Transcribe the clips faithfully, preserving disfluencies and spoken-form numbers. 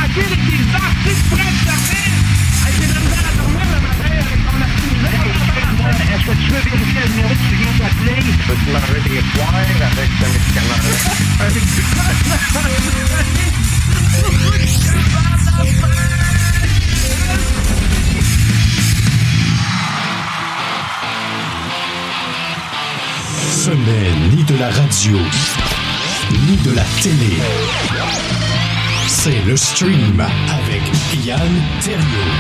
tranquille avec tes artistes prêts de dormir. Hey, t'es de la misère à dormir le matin avec ton activité. Est-ce que tu veux vérifier le numéro que tu viens d'appeler? Je peux te laver des poires avec ce médicament-là. Ce n'est ni de la radio, ni de la télé. C'est le stream avec Yann Terriot.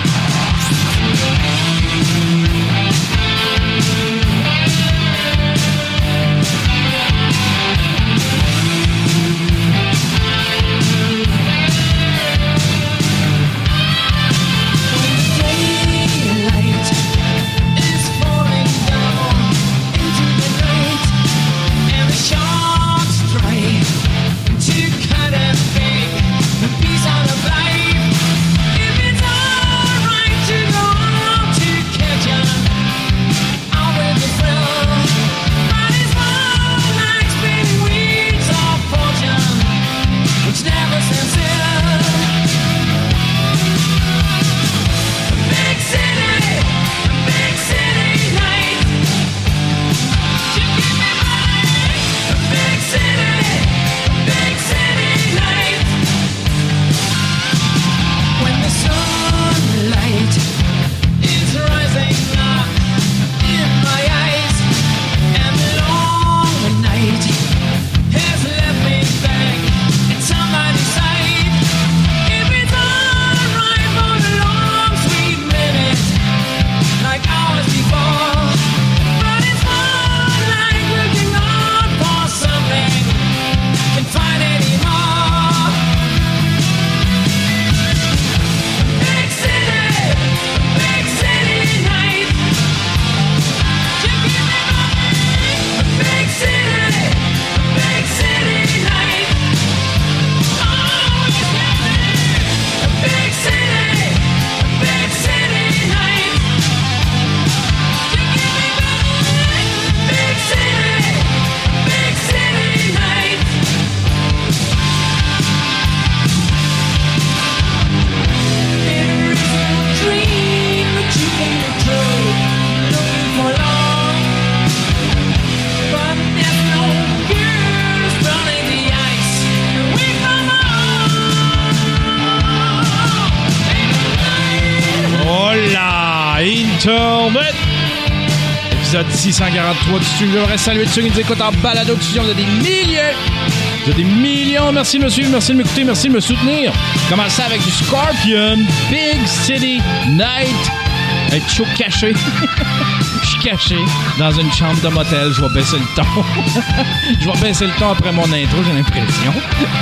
Internet! Épisode six cent quarante-trois du studio. Je voudrais saluer tous ceux qui nous écoutent en balado-diffusion. Vous êtes des milliers! Vous êtes des millions! Merci de me suivre, merci de m'écouter, merci de me soutenir. Commencez avec du Scorpion, Big City Night. Être chaud caché. Je suis caché dans une chambre de motel. Je vais baisser le ton. Je vais baisser le ton après mon intro, j'ai l'impression.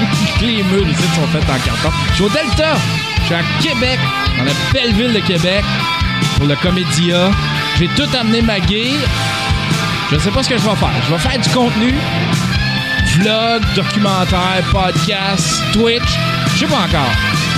Les murs ici sont faits en carton. Je suis au Delta. Je suis à Québec, dans la belle ville de Québec, pour le Comédia. J'ai tout amené ma gear. Je sais pas ce que je vais faire. Je vais faire du contenu. Vlog, documentaire, podcast, Twitch. Je sais pas encore.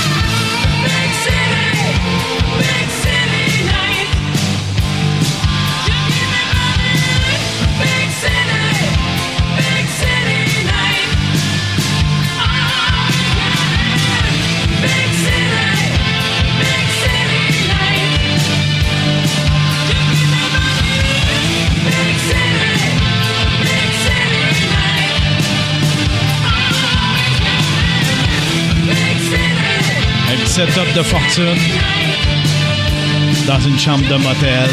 Setup de fortune dans une chambre de motel.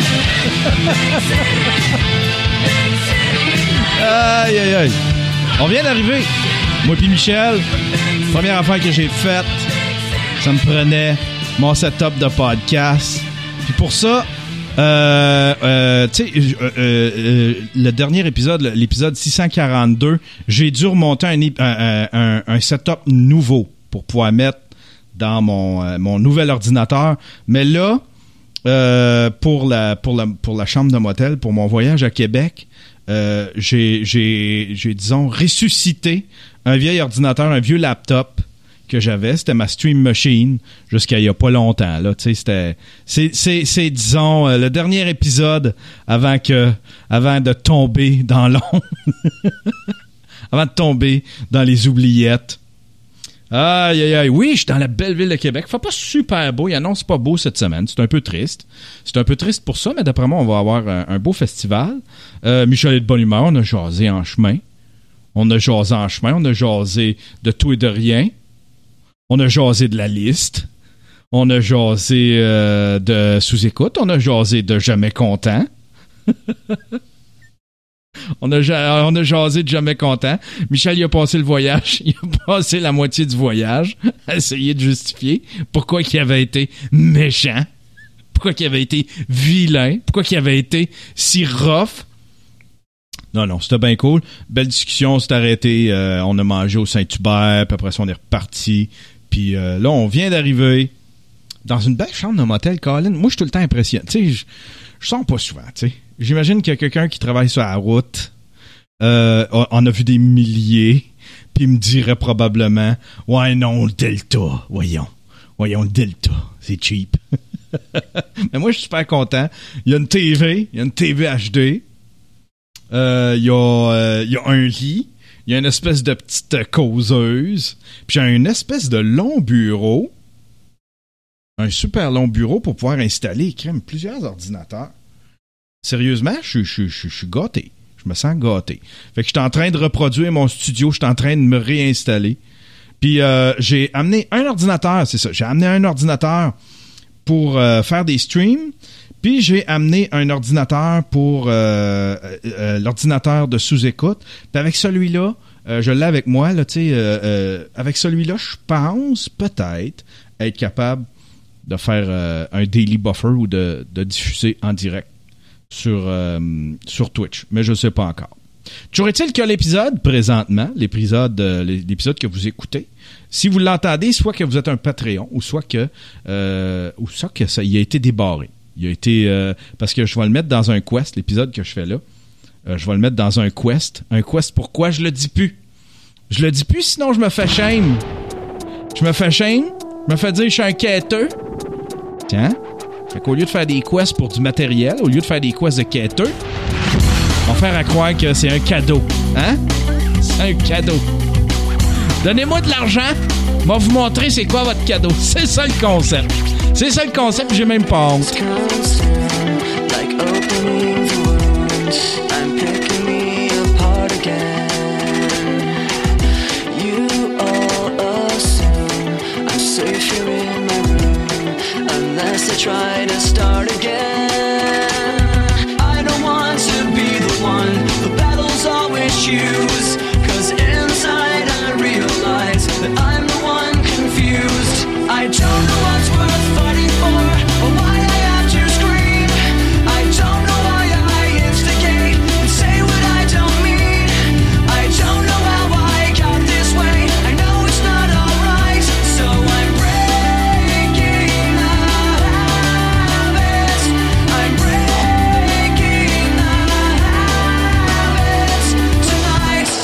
Aïe, aïe, aïe. On vient d'arriver. Moi puis Michel, première affaire que j'ai faite, ça me prenait mon setup de podcast. Puis pour ça, euh, euh, tu sais, euh, euh, le dernier épisode, l'épisode six cent quarante-deux, j'ai dû remonter un, un, un, un setup nouveau pour pouvoir mettre dans mon euh, mon nouvel ordinateur, mais là euh, pour la pour la pour la chambre de motel, pour mon voyage à Québec, euh, j'ai j'ai j'ai disons ressuscité un vieil ordinateur, un vieux laptop que j'avais, c'était ma Stream Machine jusqu'à il y a pas longtemps là, tu sais, c'était c'est c'est c'est disons euh, le dernier épisode avant que avant de tomber dans l'ombre avant de tomber dans les oubliettes. Aïe, aïe, aïe. Oui, je suis dans la belle ville de Québec. Fait pas super beau. Il annonce pas beau cette semaine. C'est un peu triste. C'est un peu triste pour ça, mais d'après moi, on va avoir un, un beau festival. Euh, Michel est de bonne humeur. On a jasé en chemin. On a jasé en chemin. On a jasé de tout et de rien. On a jasé de la liste. On a jasé euh, de sous-écoute. On a jasé de jamais content. On a, on a jasé de jamais content. Michel, il a passé le voyage. Il a passé la moitié du voyage à essayer de justifier pourquoi il avait été méchant, pourquoi il avait été vilain, pourquoi il avait été si rough. Non, non, c'était bien cool. Belle discussion, on s'est arrêté. Euh, on a mangé au Saint-Hubert, puis après ça, on est reparti. Puis euh, là, on vient d'arriver dans une belle chambre de motel, Colin. Moi, je suis tout le temps impressionné. Tu sais, je, je sens pas souvent, tu sais. J'imagine qu'il y a quelqu'un qui travaille sur la route, euh, on a vu des milliers, puis il me dirait probablement « Ouais, non, le Delta, voyons, voyons, le Delta, c'est cheap. » Mais moi, je suis super content. Il y a une T V, il y a une T V H D, euh, il y a, euh, il y a un lit, il y a une espèce de petite causeuse, puis j'ai une espèce de long bureau, un super long bureau pour pouvoir installer crème, plusieurs ordinateurs. Sérieusement, je, je, je, je suis gâté. Je me sens gâté. Fait que je suis en train de reproduire mon studio, je suis en train de me réinstaller. Puis euh, j'ai amené un ordinateur, c'est ça. J'ai amené un ordinateur pour euh, faire des streams. Puis j'ai amené un ordinateur pour euh, euh, l'ordinateur de sous-écoute. Puis avec celui-là, euh, je l'ai avec moi. Là, tu sais, euh, euh, avec celui-là, je pense peut-être être capable de faire euh, un daily buffer ou de, de diffuser en direct sur, euh, sur Twitch, mais je ne sais pas encore. Toujours est-il que l'épisode, présentement, l'épisode, euh, l'épisode que vous écoutez, si vous l'entendez, soit que vous êtes un Patreon, ou soit que, euh, ou soit que ça il a été débarré. Il a été, euh, parce que je vais le mettre dans un quest, l'épisode que je fais là, euh, je vais le mettre dans un quest. Un quest, pourquoi je le dis plus? Je le dis plus, sinon je me fais shame. Je me fais shame, je me fais dire que je suis un quêteux. Tiens. Fait qu'au lieu de faire des quests pour du matériel, au lieu de faire des quests de quêteux, on va faire à croire que c'est un cadeau. Hein? C'est un cadeau. Donnez-moi de l'argent, on va vous montrer c'est quoi votre cadeau. C'est ça le concept. C'est ça le concept, j'ai même pas honte. Try to start again. I don't want to be the one the battles always choose, 'cause inside I realize that I'm the one confused. I don't know what's worth fighting for, or why I have to scream. I don't know why I instigate and say what I don't mean. I don't know how I got this way. I know it's not alright, so I'm breaking the habits. I'm breaking the habits tonight.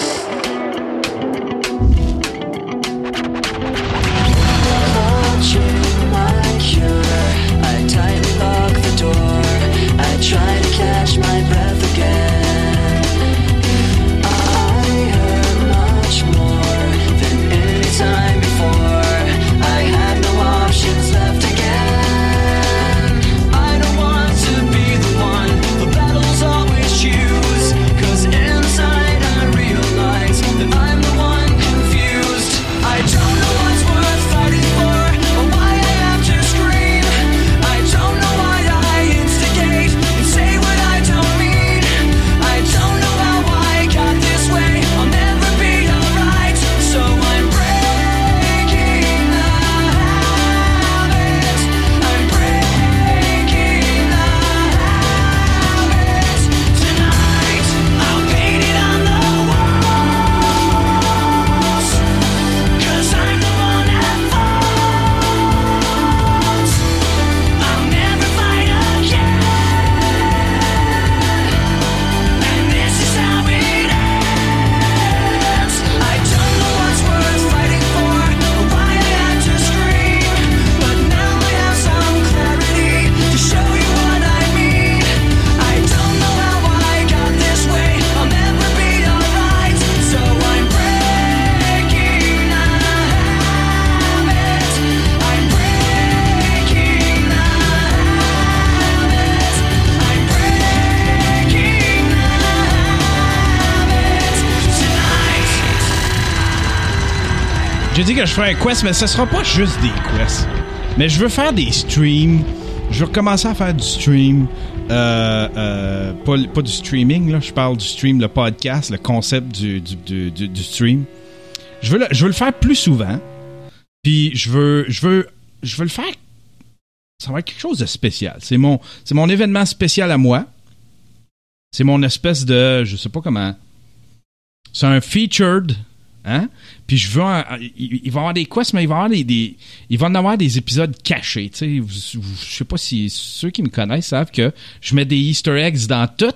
J'ai dit que je ferais un quest, mais ce sera pas juste des quests. Mais je veux faire des streams. Je veux recommencer à faire du stream. Euh, euh, pas, pas du streaming, là. Je parle du stream, le podcast, le concept du, du, du, du, du stream. Je veux, le, je veux le faire plus souvent. Puis je veux, je veux, je veux le faire. Ça va être quelque chose de spécial. C'est mon, c'est mon événement spécial à moi. C'est mon espèce de, je sais pas comment. C'est un featured, hein? Puis je veux, un, il, il va y avoir des quests, mais il va y avoir des, des il va y en avoir des épisodes cachés. Tu sais, vous, vous, je sais pas si ceux qui me connaissent savent que je mets des Easter eggs dans tout.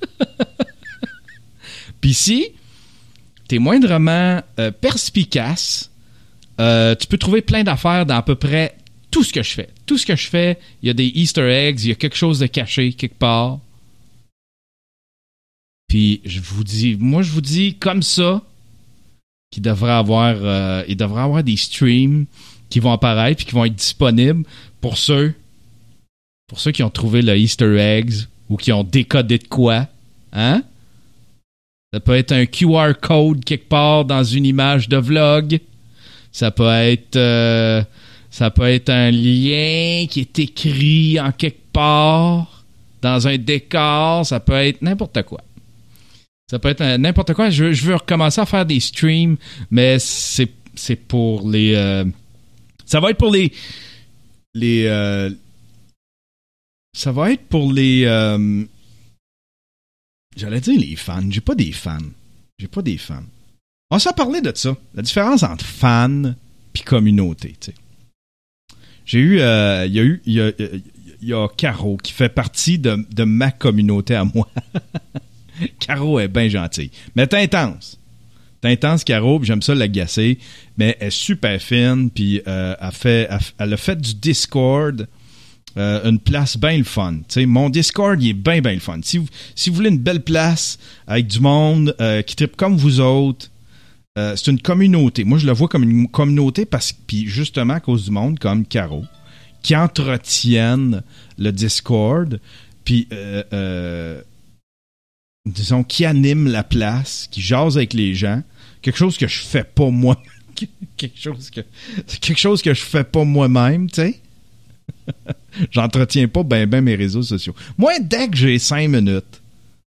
Puis si t'es moindrement euh, perspicace, euh, tu peux trouver plein d'affaires dans à peu près tout ce que je fais. Tout ce que je fais, il y a des Easter eggs, il y a quelque chose de caché quelque part. Puis je vous dis, moi je vous dis comme ça qu'il devrait avoir, euh, il devrait avoir des streams qui vont apparaître puis qui vont être disponibles pour ceux, pour ceux qui ont trouvé le Easter eggs ou qui ont décodé de quoi, hein? Ça peut être un Q R code quelque part dans une image de vlog. Ça peut être, euh, ça peut être un lien qui est écrit en quelque part dans un décor. Ça peut être n'importe quoi. Ça peut être n'importe quoi. Je, je veux recommencer à faire des streams, mais c'est, c'est pour les... Euh, ça va être pour les... les euh, ça va être pour les... Euh, j'allais dire les fans. J'ai pas des fans. J'ai pas des fans. On s'en parlait de ça. La différence entre fan puis communauté, tu sais. J'ai eu... Il euh, y a eu... Il y a, y a Caro qui fait partie de, de ma communauté à moi. Caro est bien gentille. Mais t'es intense. T'es intense, Caro, puis j'aime ça l'agacer. Mais elle est super fine, puis euh, elle, fait, elle, elle a fait du Discord euh, une place bien le fun. T'sais, mon Discord, il est bien, bien le fun. Si vous, si vous voulez une belle place avec du monde euh, qui trippe comme vous autres, euh, c'est une communauté. Moi, je le vois comme une communauté, parce puis justement à cause du monde, comme Caro, qui entretiennent le Discord, puis... Euh, euh, disons, qui anime la place, qui jase avec les gens, quelque chose que je fais pas moi, quelque chose que quelque chose que je fais pas moi-même, tu sais. J'entretiens pas ben ben mes réseaux sociaux. Moi, dès que j'ai cinq minutes,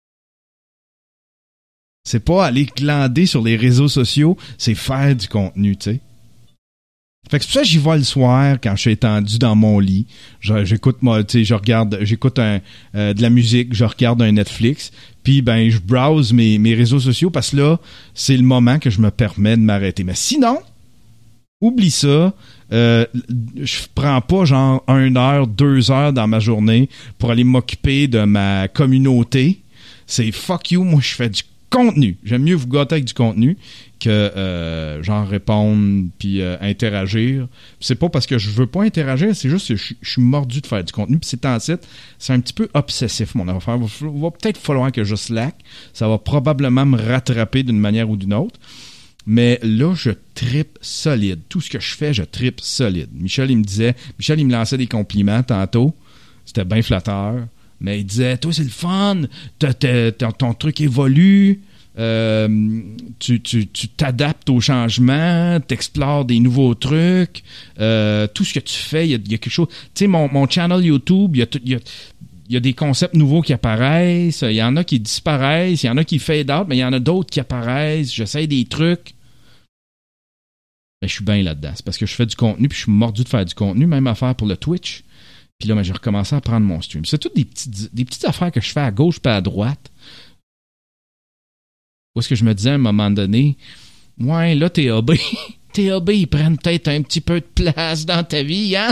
c'est pas aller glander sur les réseaux sociaux, c'est faire du contenu, tu sais. Fait que c'est pour ça que j'y vais le soir quand je suis étendu dans mon lit. Je, j'écoute moi, tu sais, je regarde, j'écoute un, euh, de la musique, je regarde un Netflix, puis ben je browse mes, mes réseaux sociaux parce que là, c'est le moment que je me permets de m'arrêter. Mais sinon, oublie ça. Euh, je prends pas genre une heure, deux heures dans ma journée pour aller m'occuper de ma communauté. C'est fuck you, moi je fais du contenu. J'aime mieux vous gâter avec du contenu que euh, genre répondre puis euh, interagir. Pis c'est pas parce que je veux pas interagir, c'est juste que je, je suis mordu de faire du contenu. Puis c'est en site, c'est un petit peu obsessif mon affaire. Il va, va peut-être falloir que je slack. Ça va probablement me rattraper d'une manière ou d'une autre. Mais là, je trippe solide. Tout ce que je fais, je trippe solide. Michel, il me disait, Michel, il me lançait des compliments tantôt. C'était bien flatteur. Mais il disait, toi, c'est le fun. T'as, t'as, t'as, ton truc évolue. Euh, tu, tu, tu t'adaptes aux changements, t'explores des nouveaux trucs, euh, tout ce que tu fais, il y a, y a quelque chose. Tu sais, mon, mon channel YouTube, il y a, y, a, y a des concepts nouveaux qui apparaissent, il y en a qui disparaissent, il y en a qui fade out, mais il y en a d'autres qui apparaissent, j'essaie des trucs. Ben, je suis bien là-dedans. C'est parce que je fais du contenu, puis je suis mordu de faire du contenu, même affaire pour le Twitch. Puis là, ben, j'ai recommencé à prendre mon stream. C'est toutes des petites, des petites affaires que je fais à gauche puis à droite. Où est-ce que je me disais à un moment donné, ouais, là, tes hobbies, tes hobbies, ils prennent peut-être un petit peu de place dans ta vie, Yann.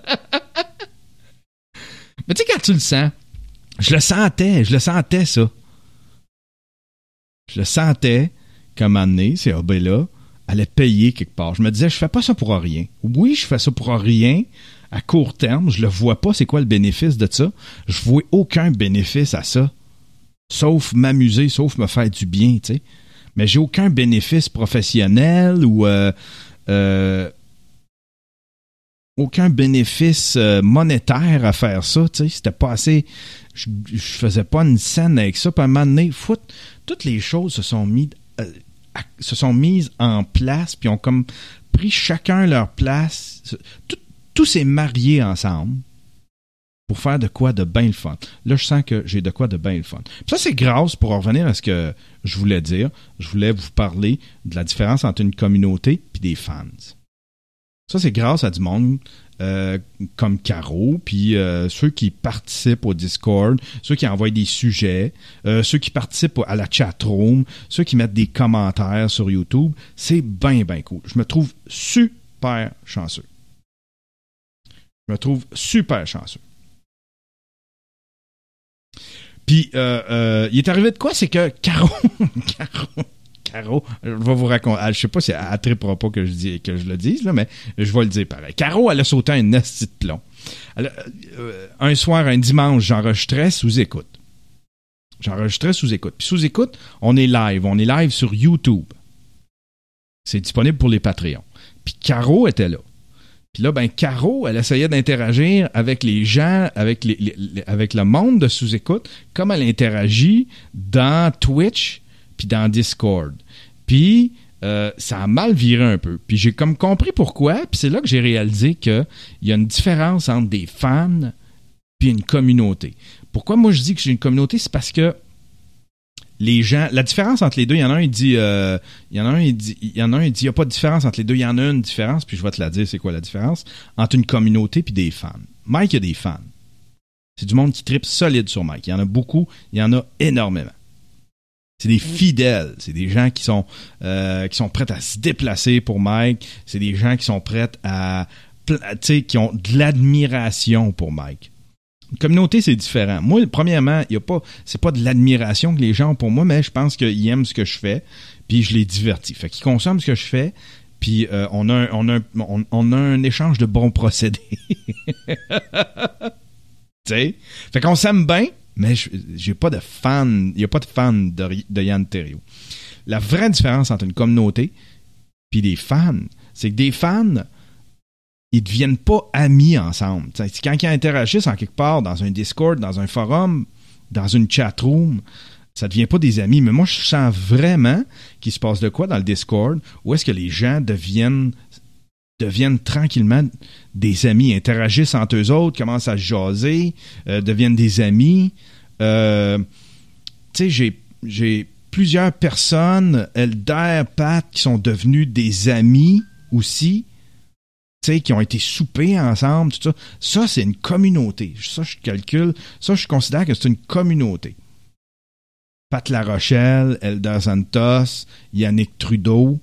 Mais tu sais, quand tu le sens, je le sentais, je le sentais, ça. Je le sentais qu'à un moment donné, ces hobbies-là allaient payer quelque part. Je me disais, je fais pas ça pour rien. Oui, je fais ça pour rien. À court terme, je le vois pas, c'est quoi le bénéfice de ça. Je vois aucun bénéfice à ça. Sauf m'amuser, sauf me faire du bien, tu sais. Mais j'ai aucun bénéfice professionnel ou euh, euh, aucun bénéfice euh, monétaire à faire ça, tu sais. C'était pas assez... Je, je faisais pas une scène avec ça. Puis à un moment donné, foot, toutes les choses se sont mises... Euh, à, se sont mises en place, puis ont comme pris chacun leur place. Tout, tout s'est marié ensemble pour faire de quoi de bien le fun. Là, je sens que j'ai de quoi de bien le fun. Puis ça, c'est grâce, pour en revenir à ce que je voulais dire, je voulais vous parler de la différence entre une communauté et des fans. Ça, c'est grâce à du monde euh, comme Caro, puis euh, ceux qui participent au Discord, ceux qui envoient des sujets, euh, ceux qui participent à la chatroom, ceux qui mettent des commentaires sur YouTube. C'est bien, bien cool. Je me trouve super chanceux. Je me trouve super chanceux. Puis, euh, euh, il est arrivé de quoi? C'est que Caro, Caro, Caro, je vais vous raconter. Je sais pas si elle ne trippera pas que je, dis, que je le dise, là, mais je vais le dire pareil. Caro, elle a sauté un esti de plomb. Elle a, euh, un soir, un dimanche, j'enregistrais sous écoute. J'enregistrais sous écoute. Puis sous écoute, on est live. On est live sur YouTube. C'est disponible pour les Patreons. Puis Caro était là. Puis là, ben Caro, elle essayait d'interagir avec les gens, avec, les, les, avec le monde de sous-écoute, comme elle interagit dans Twitch puis dans Discord. Puis, euh, ça a mal viré un peu. Puis j'ai comme compris pourquoi, puis c'est là que j'ai réalisé qu'il y a une différence entre des fans puis une communauté. Pourquoi moi je dis que j'ai une communauté? C'est parce que les gens, la différence entre les deux, il y en a un, il dit, euh, il y en a un, il dit, il y en a un, il dit, il n'y a pas de différence entre les deux. Il y en a une différence, puis je vais te la dire, c'est quoi la différence entre une communauté puis des fans. Mike, il y a des fans. C'est du monde qui tripe solide sur Mike. Il y en a beaucoup, il y en a énormément. C'est des fidèles, c'est des gens qui sont, euh, qui sont prêts à se déplacer pour Mike. C'est des gens qui sont prêts à, tu sais, qui ont de l'admiration pour Mike. Une communauté, c'est différent. Moi, premièrement, il y a pas, c'est pas de l'admiration que les gens ont pour moi, mais je pense qu'ils aiment ce que je fais, puis je les divertis. Fait qu'ils consomment ce que je fais, puis euh, on a un, on a un, on, on a un échange de bons procédés. Tu sais? Fait qu'on s'aime bien, mais je, j'ai pas de fan, il y a pas de fan de, de Yann Terriot. La vraie différence entre une communauté puis des fans, c'est que des fans, ils ne deviennent pas amis ensemble. T'sais, quand ils interagissent en quelque part, dans un Discord, dans un forum, dans une chatroom, ça ne devient pas des amis. Mais moi, je sens vraiment qu'il se passe de quoi dans le Discord, où est-ce que les gens deviennent, deviennent tranquillement des amis, interagissent entre eux autres, commencent à jaser, euh, deviennent des amis. Euh, tu sais, j'ai, j'ai plusieurs personnes, Elder, Pat, qui sont devenus des amis aussi, tu sais, qui ont été soupés ensemble, tout ça. Ça, c'est une communauté. Ça, je calcule. Ça, je considère que c'est une communauté. Pat Larochelle, Elder Santos, Yannick Trudeau,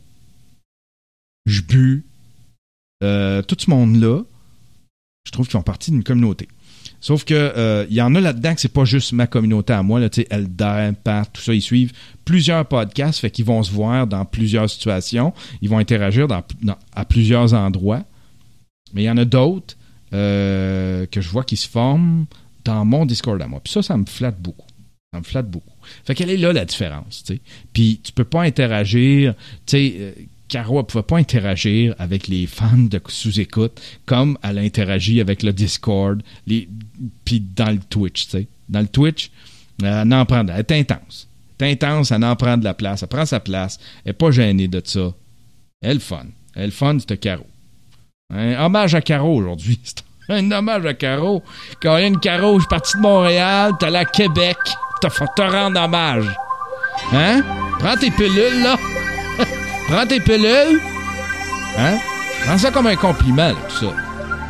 Jbu, euh, tout ce monde-là, je trouve qu'ils font partie d'une communauté. Sauf que euh, il y en a là-dedans que c'est pas juste ma communauté à moi, là, tu sais, Elder, Pat, tout ça, ils suivent plusieurs podcasts, fait qu'ils vont se voir dans plusieurs situations, ils vont interagir dans, dans, à plusieurs endroits. Mais il y en a d'autres euh, que je vois qui se forment dans mon Discord à moi. Puis ça, ça me flatte beaucoup. Ça me flatte beaucoup. Fait qu'elle est là, la différence, tu sais. Puis tu peux pas interagir, tu sais, euh, Caro, elle pouvait pas interagir avec les fans de sous-écoute comme elle a interagi avec le Discord, les, puis dans le Twitch, tu sais. Dans le Twitch, elle en prend, elle est intense. Elle est intense, elle en prend de la place, elle prend sa place, elle est pas gênée de ça. Elle est fun. Elle est fun, c'est Caro. Un hommage à Caro aujourd'hui. C'est un hommage à Caro. Quand il y a une Caro, je suis parti de Montréal, t'es allé à Québec, t'as fait te rendre hommage. Hein? Prends tes pilules, là. Prends tes pilules. Hein? Prends ça comme un compliment, là, tout ça.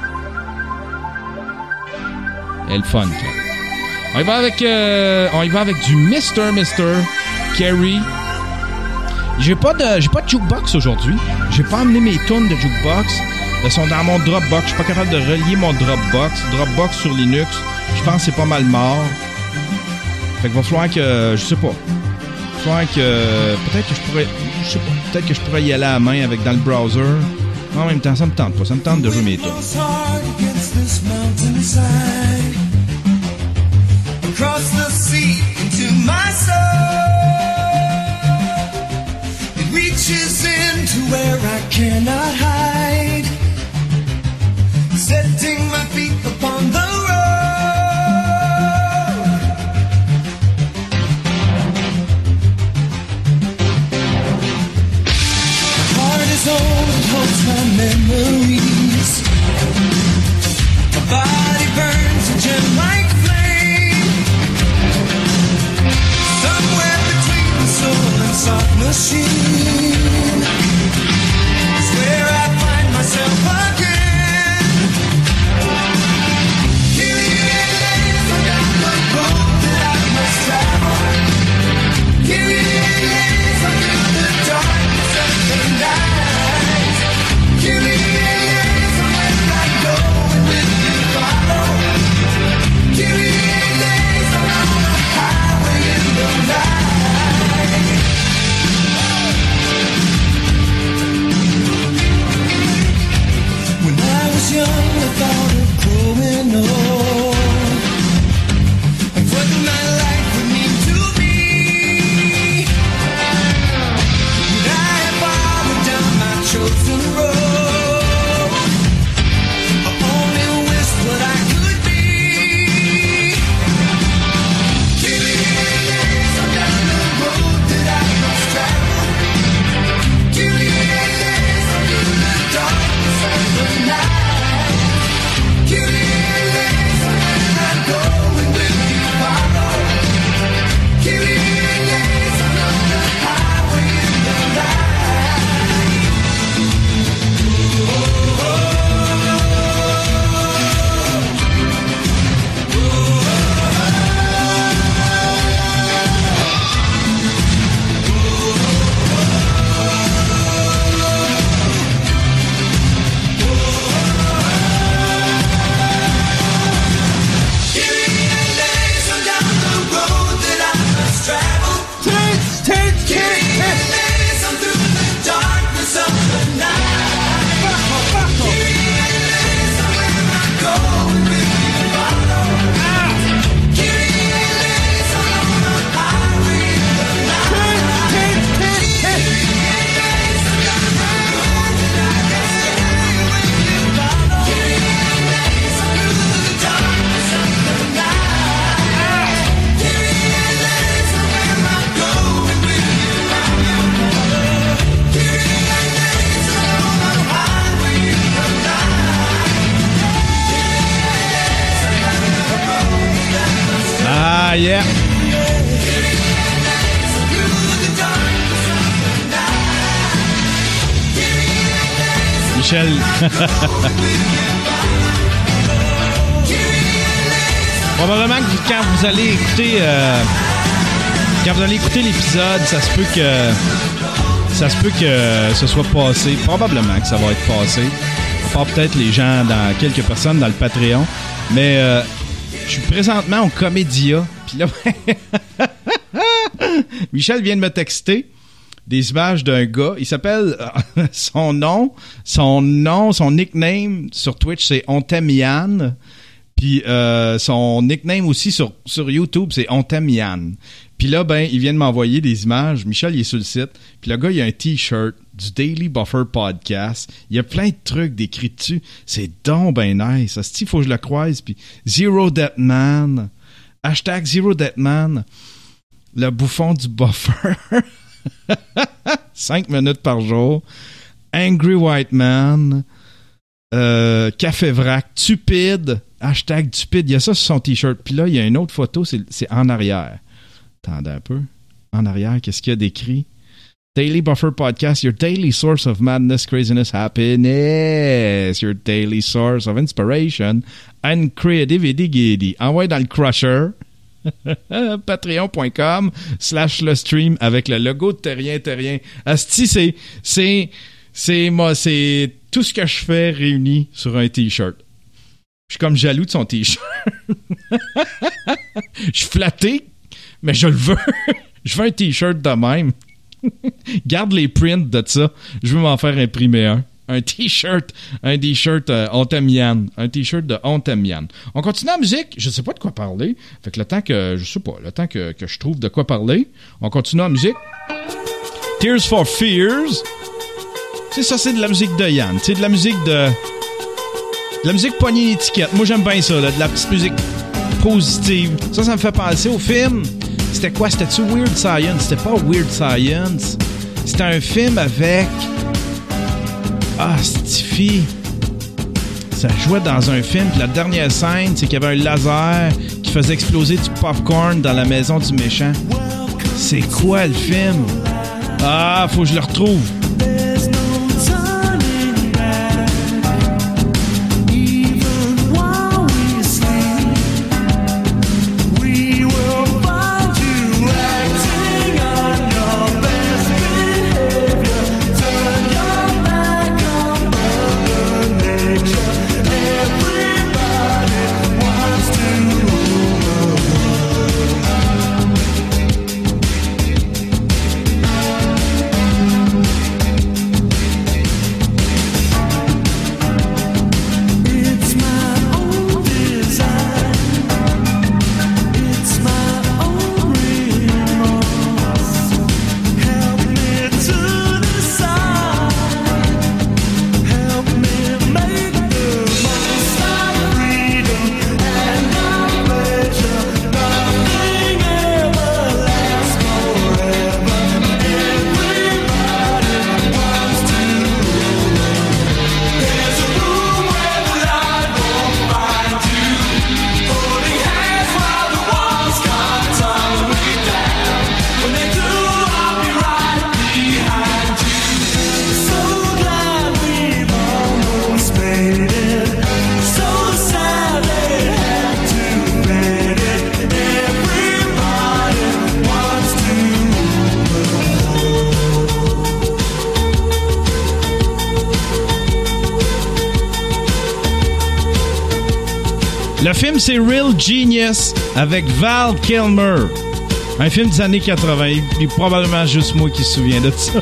Elle est fun, Caro. On y va avec, euh, on y va avec du mister mister Kerry. J'ai pas de, j'ai pas de jukebox aujourd'hui. J'ai pas amené mes tunes de jukebox. Elles sont dans mon Dropbox. Je suis pas capable de relier mon Dropbox. Dropbox sur Linux, je pense que c'est pas mal mort. Fait qu'il va falloir que... Je sais pas. Il va falloir que... Peut-être que je pourrais... Je sais pas. Peut-être que je pourrais y aller à la main avec dans le browser. En même temps, ça me tente pas. Ça me tente de jouer mes tunes. Across the sea into my soul. It reaches into where I cannot hide. Setting my feet upon the road. passion like flame. Somewhere between the soul and soft machine is where I find myself again. Carrying lanes down the road that I must travel. Carrying lanes under the darkness of the night. Carrying lanes where I go and with you follow. Carrying lanes along the highway in the night. When I was young, I thought of growing old and what my life would mean to me. Would I have followed down my chosen road? I only wish what I could be. Carrying lanes down the road that I must travel. Carrying lanes under the darkness of the night. Carrying lanes where I go and with you follow. Carrying lanes along the highway in the night. Carrying lanes down the road that I must travel. Carrying lanes through the darkness of the night. Carrying lanes where I go and with you follow. Carrying lanes along the highway in the night. Carrying lanes down the road that I must travel. With you follow. Carrying lanes through the darkness of the night. Carrying lanes where I go and with you follow. Carrying lanes along the highway in the night. Ah, yeah. Michel. Probablement que vous- quand vous allez écouter euh, quand vous allez écouter l'épisode, ça se peut que ça se peut que ce soit passé. Probablement que ça va être passé. À part peut-être les gens, dans quelques personnes dans le Patreon. Mais euh, je suis présentement au Comédia. Puis là, Michel vient de me texter des images d'un gars. Il s'appelle euh, son nom, son nom, son nickname sur Twitch, c'est On t'aime Yann. Puis euh, son nickname aussi sur, sur YouTube, c'est On t'aime Yann. Puis là, ben, il vient de m'envoyer des images. Michel, il est sur le site. Puis le gars, il a un T-shirt du Daily Buffer Podcast. Il y a plein de trucs décrits dessus. C'est donc ben nice. Il faut que je le croise. Puis Zero Dead Man. Hashtag Zero Dead Man. Le bouffon du buffer. Cinq minutes par jour. Angry White Man. Euh, Café Vrac. Tupide. Hashtag Tupide. Il y a ça sur son T-shirt. Puis là, il y a une autre photo. C'est, c'est en arrière. Attendez un peu. En arrière, qu'est-ce qu'il y a d'écrit? Daily Buffer Podcast, your daily source of madness, craziness, happiness. Your daily source of inspiration and creativity. Envoie dans le crusher. Patreon.com slash le stream avec le logo de Terrien Terrien. Asti, c'est, c'est, c'est, moi, c'est tout ce que je fais réuni sur un T-shirt. Je suis comme jaloux de son T-shirt. Je suis flatté, mais je le veux. Je veux un T-shirt de même. Garde les prints de ça. Je veux m'en faire imprimer un. Un T-shirt. Un T-shirt euh, On t'aime Yann. Un T-shirt de On t'aime Yann. On continue en musique. Je sais pas de quoi parler. Fait que le temps que... Je sais pas. Le temps que, que je trouve de quoi parler. On continue en musique. Tears for Fears. Tu sais, ça, c'est de la musique de Yann. C'est de la musique de... De la musique poignée d'étiquette. Moi, j'aime bien ça, là, de la petite musique positive. Ça, ça me fait penser au film. C'était quoi? C'était-tu Weird Science? C'était pas Weird Science. C'était un film avec... Ah, Stiffy. ça jouait dans un film. Puis la dernière scène, c'est qu'il y avait un laser qui faisait exploser du popcorn dans la maison du méchant. C'est quoi le film? Ah, faut que je le retrouve. Le film, c'est Real Genius avec Val Kilmer. Un film des années quatre-vingts. Il est probablement juste moi qui se souviens de ça.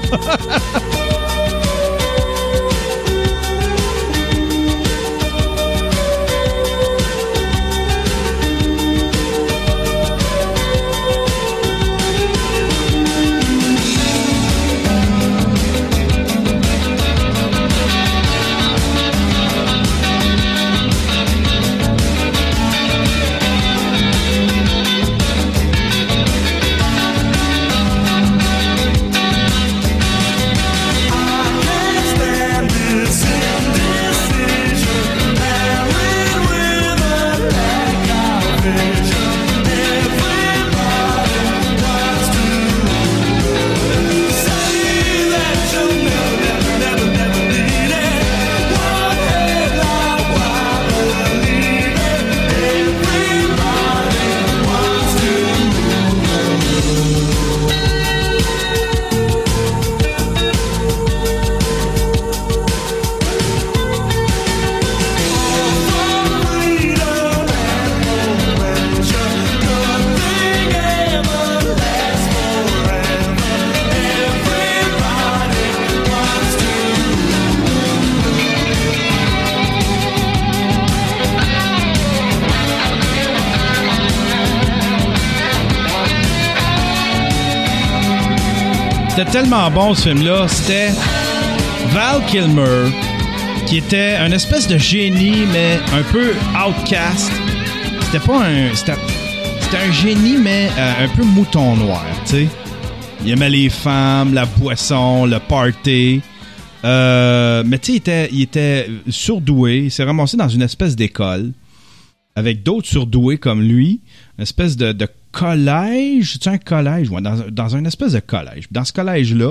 C'était tellement bon ce film-là. C'était Val Kilmer, qui était un espèce de génie, mais un peu outcast. C'était pas un... C'était, c'était un génie, mais euh, un peu mouton noir, tu sais. Il aimait les femmes, la boisson, le party. Euh, mais tu sais, il était, il était surdoué. Il s'est ramassé dans une espèce d'école avec d'autres surdoués comme lui. Une espèce de, de collège. C'est-tu un collège? Ouais, dans, dans une espèce de collège. Dans ce collège-là,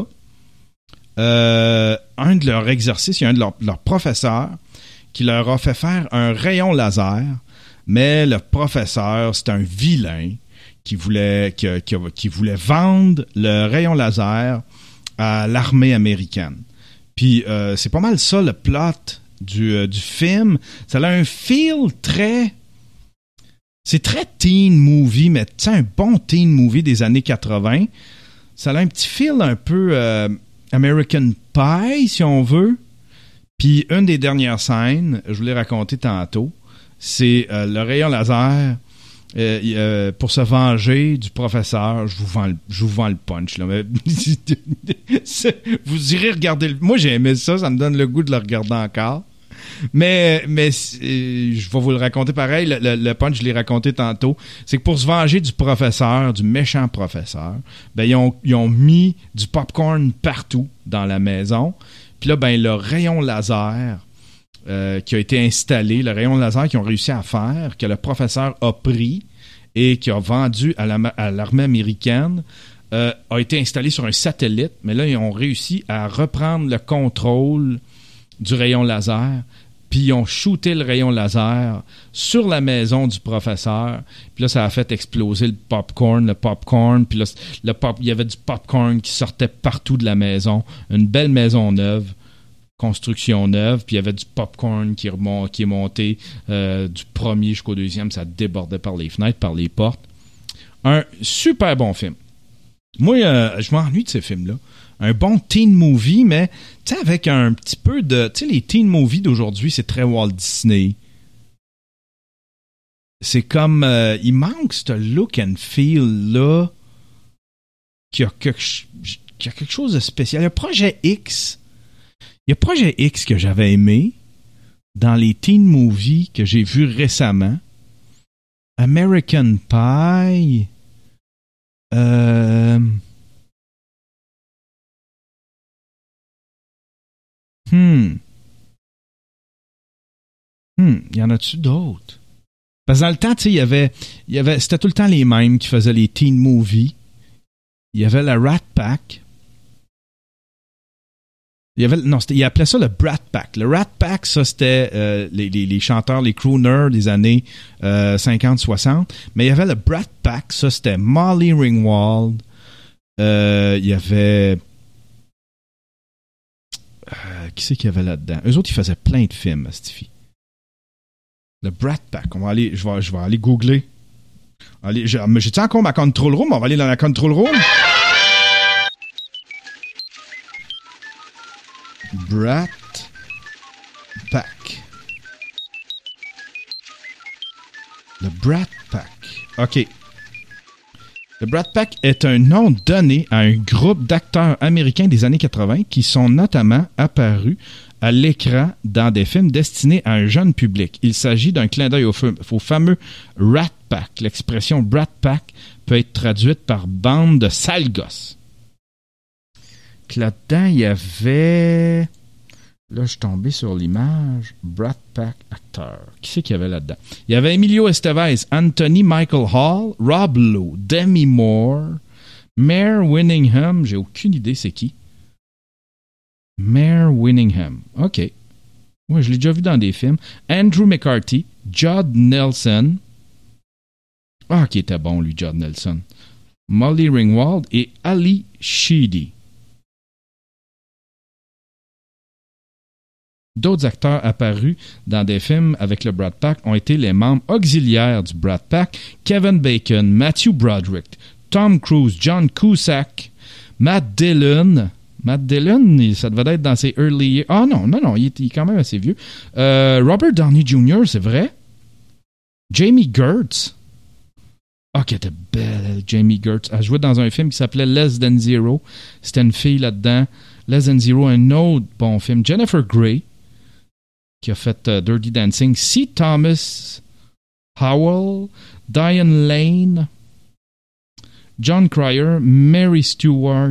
euh, un de leurs exercices, il y a un de leurs, leurs professeurs qui leur a fait faire un rayon laser, mais le professeur, c'est un vilain qui voulait, qui, qui, qui voulait vendre le rayon laser à l'armée américaine. Puis euh, c'est pas mal ça le plot du, euh, du film. Ça a un feel très... C'est très teen movie, mais tu sais, un bon teen movie des années quatre-vingts. Ça a un petit feel un peu euh, American Pie, si on veut. Puis une des dernières scènes, je vous l'ai raconté tantôt, c'est euh, le rayon laser euh, euh, pour se venger du professeur. Je vous vends le, je vous vends le punch, là. Mais vous irez regarder le... Moi, j'ai aimé ça, ça me donne le goût de le regarder encore. Mais, mais euh, je vais vous le raconter pareil. Le, le, le punch, je l'ai raconté tantôt. C'est que pour se venger du professeur, du méchant professeur, ben, ils ont, ils ont mis du popcorn partout dans la maison. Puis là, ben, le rayon laser euh, qui a été installé, le rayon laser qu'ils ont réussi à faire, que le professeur a pris et qui a vendu à, la, à l'armée américaine, euh, a été installé sur un satellite, mais là, ils ont réussi à reprendre le contrôle du rayon laser, puis ils ont shooté le rayon laser sur la maison du professeur, puis là, ça a fait exploser le popcorn, le popcorn, puis là, le pop, il y avait du popcorn qui sortait partout de la maison, une belle maison neuve, construction neuve, puis il y avait du popcorn qui, remont, qui est monté euh, du premier jusqu'au deuxième, ça débordait par les fenêtres, par les portes. Un super bon film. Moi, euh, je m'ennuie de ces films-là. Un bon teen movie, mais tu sais, avec un petit peu de... Tu sais, les teen movies d'aujourd'hui, c'est très Walt Disney. C'est comme... Euh, il manque ce look and feel-là qui a, quelque, qui a quelque chose de spécial. Il y a Projet X. Il y a Projet X que j'avais aimé dans les teen movies que j'ai vus récemment. American Pie... Euh... Hmm. Hmm. Y en a-tu d'autres? Parce que dans le temps, tu sais, il y avait, il y avait, c'était tout le temps les mêmes qui faisaient les teen movies. Il y avait la Rat Pack. Il y avait, non, c'était, il appelait ça le Brat Pack. Le Rat Pack, ça, c'était euh, les, les, les chanteurs, les crooners des années euh, cinquante soixante. Mais il y avait le Brat Pack, ça, c'était Molly Ringwald. Euh, il y avait... Euh, qui c'est qu'il y avait là-dedans? Eux autres, ils faisaient plein de films, Stiffy. Le Brat Pack. On va aller, je vais, je vais aller googler. Allez, j'ai, j'ai-tu encore ma control room? On va aller dans la control room. Brat Pack. Le Brat Pack. OK. Le Brat Pack est un nom donné à un groupe d'acteurs américains des années quatre-vingt qui sont notamment apparus à l'écran dans des films destinés à un jeune public. Il s'agit d'un clin d'œil au, f- au fameux Rat Pack. L'expression Brat Pack peut être traduite par bande de sales gosses. Puis là-dedans, il y avait... Là, je suis tombé sur l'image. Brat Pack acteur. Qui c'est qu'il y avait là-dedans? Il y avait Emilio Estevez, Anthony Michael Hall, Rob Lowe, Demi Moore, Mare Winningham. J'ai aucune idée c'est qui. Mare Winningham. OK. Ouais, je l'ai déjà vu dans des films. Andrew McCarthy, Judd Nelson. Ah, qui était bon, lui, Judd Nelson. Molly Ringwald et Ali Sheedy. D'autres acteurs apparus dans des films avec le Brat Pack ont été les membres auxiliaires du Brat Pack, Kevin Bacon, Matthew Broderick, Tom Cruise, John Cusack, Matt Dillon. Matt Dillon, ça devait être dans ses early years. Ah non, non, non, il est, il est quand même assez vieux. Euh, Robert Downey junior, c'est vrai. Jamie Gertz. Ah, qui était belle, Jamie Gertz. Elle jouait dans un film qui s'appelait Less Than Zero. C'était une fille là-dedans. Less Than Zero, un autre bon film. Jennifer Grey, qui a fait uh, Dirty Dancing. C. Thomas Howell, Diane Lane, John Cryer, Mary Stewart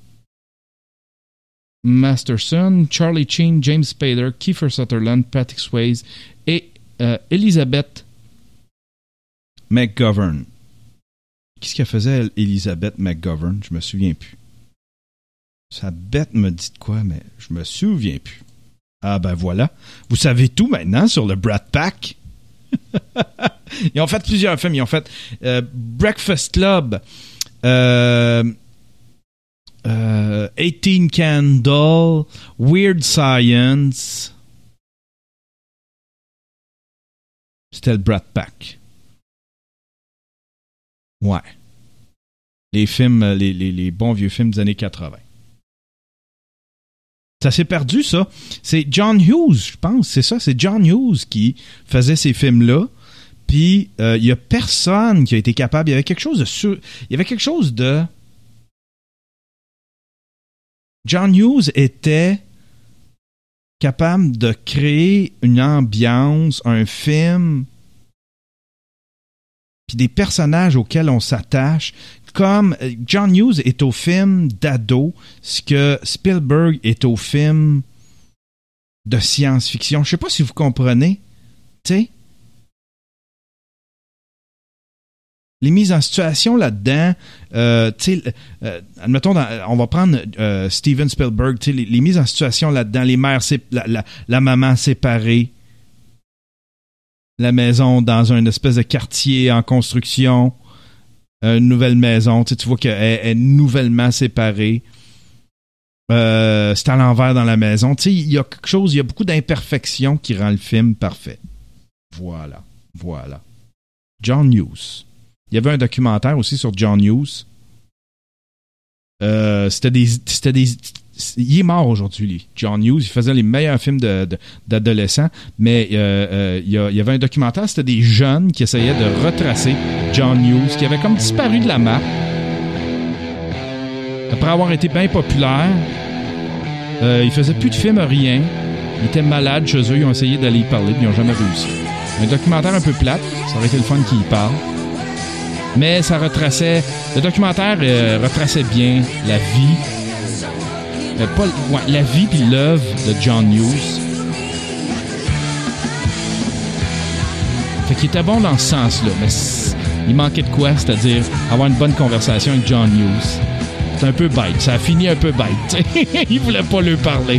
Masterson, Charlie Sheen, James Spader, Kiefer Sutherland, Patrick Swayze et uh, Elizabeth McGovern. Qu'est-ce qu'elle faisait, Elizabeth McGovern? Je me souviens plus. Sa bête me dit de quoi, mais je me souviens plus. Ah ben voilà. Vous savez tout maintenant sur le Brat Pack. Ils ont fait plusieurs films. Ils ont fait euh, Breakfast Club, euh, euh, eighteen Candle, Weird Science. C'était le Brat Pack. Ouais. Les films, les, les, les bons vieux films des années quatre-vingt. Ça s'est perdu, ça. C'est John Hughes, je pense. C'est ça, c'est John Hughes qui faisait ces films-là. Puis, il euh, n'y a personne qui a été capable. Il y avait quelque chose de... Sur... Il y avait quelque chose de... John Hughes était capable de créer une ambiance, un film, puis des personnages auxquels on s'attache. Comme John Hughes est au film d'ado, ce que Spielberg est au film de science-fiction. Je sais pas si vous comprenez. Tu sais, les mises en situation là-dedans, euh, tu sais, euh, admettons, dans, on va prendre euh, Steven Spielberg, tu sais, les, les mises en situation là-dedans, les mères, la, la, la maman séparée, la maison dans un espèce de quartier en construction, une nouvelle maison, tu sais, tu vois qu'elle est nouvellement séparée. Euh, c'est à l'envers dans la maison. Tu sais, il y a quelque chose, il y a beaucoup d'imperfections qui rend le film parfait. Voilà, voilà. John Hughes. Il y avait un documentaire aussi sur John Hughes. Euh, c'était des, c'était des, il est mort aujourd'hui, lui. John Hughes, il faisait les meilleurs films de, de, d'adolescents, mais euh, euh, il, y a, il y avait un documentaire, c'était des jeunes qui essayaient de retracer John Hughes, qui avait comme disparu de la map. Après avoir été bien populaire, euh, il faisait plus de films, rien. Il était malade chez eux, ils ont essayé d'aller y parler, puis ils n'ont jamais réussi. Un documentaire un peu plate, ça aurait été le fun qu'il y parle. Mais ça retraçait... Le documentaire euh, retraçait bien la vie... Euh, pas, ouais, la vie puis l'œuvre de John Hughes. Fait qu'il était bon dans ce sens-là, mais il manquait de quoi, c'est-à-dire avoir une bonne conversation avec John Hughes. C'est un peu bête, ça a fini un peu bête. Il voulait pas lui parler.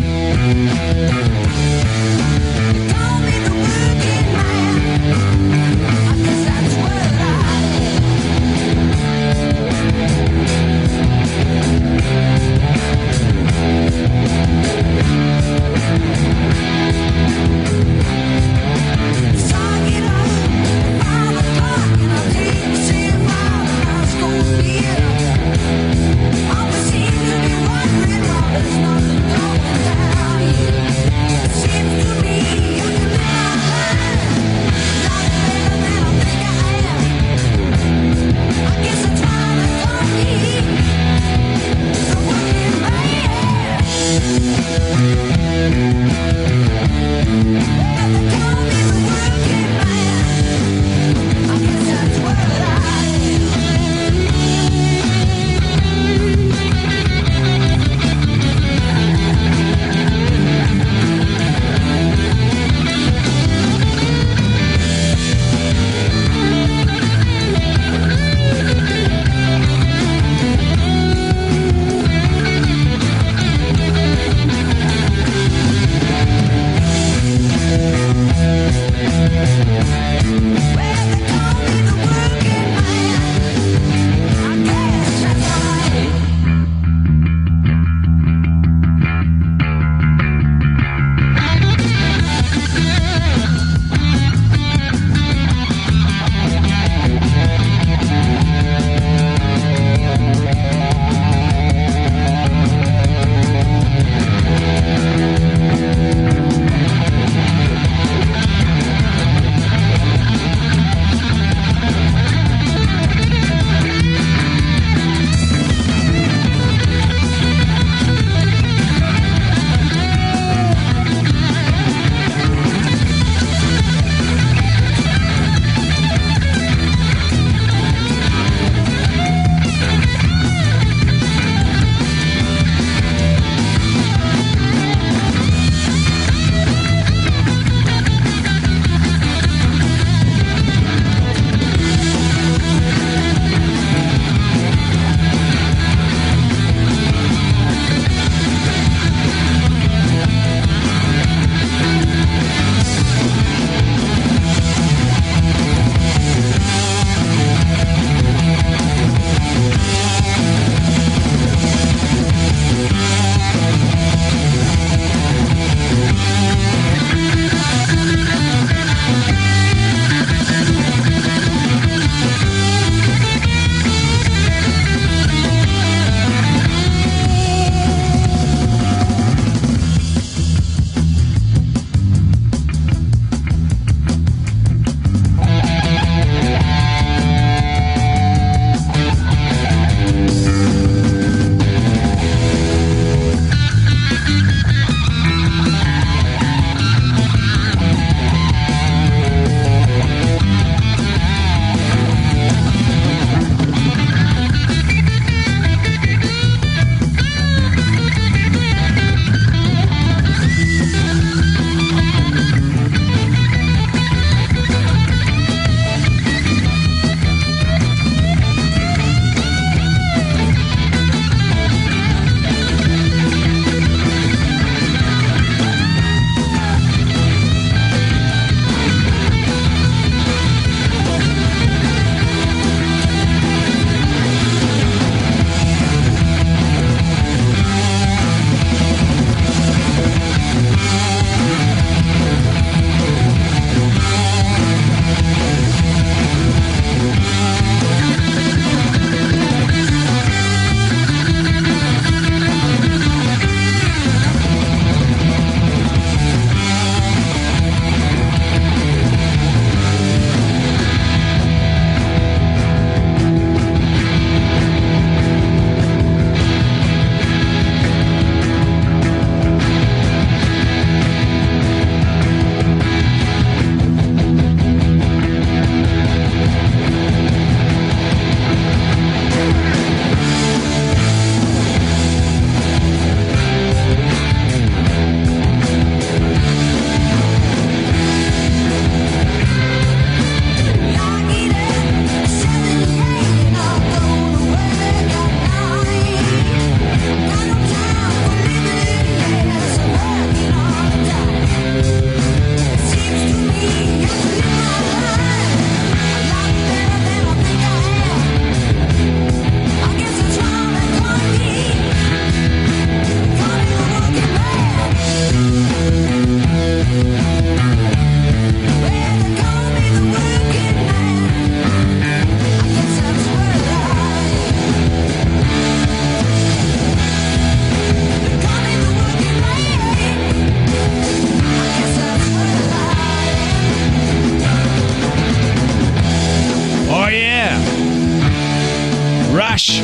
Glitch.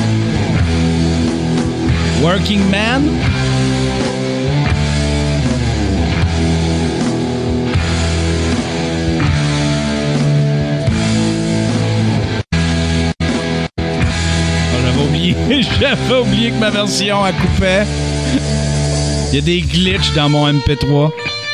Working Man. Oh, j'avais oublié, j'avais oublié que ma version elle coupait. Il y a des glitches dans mon M P trois.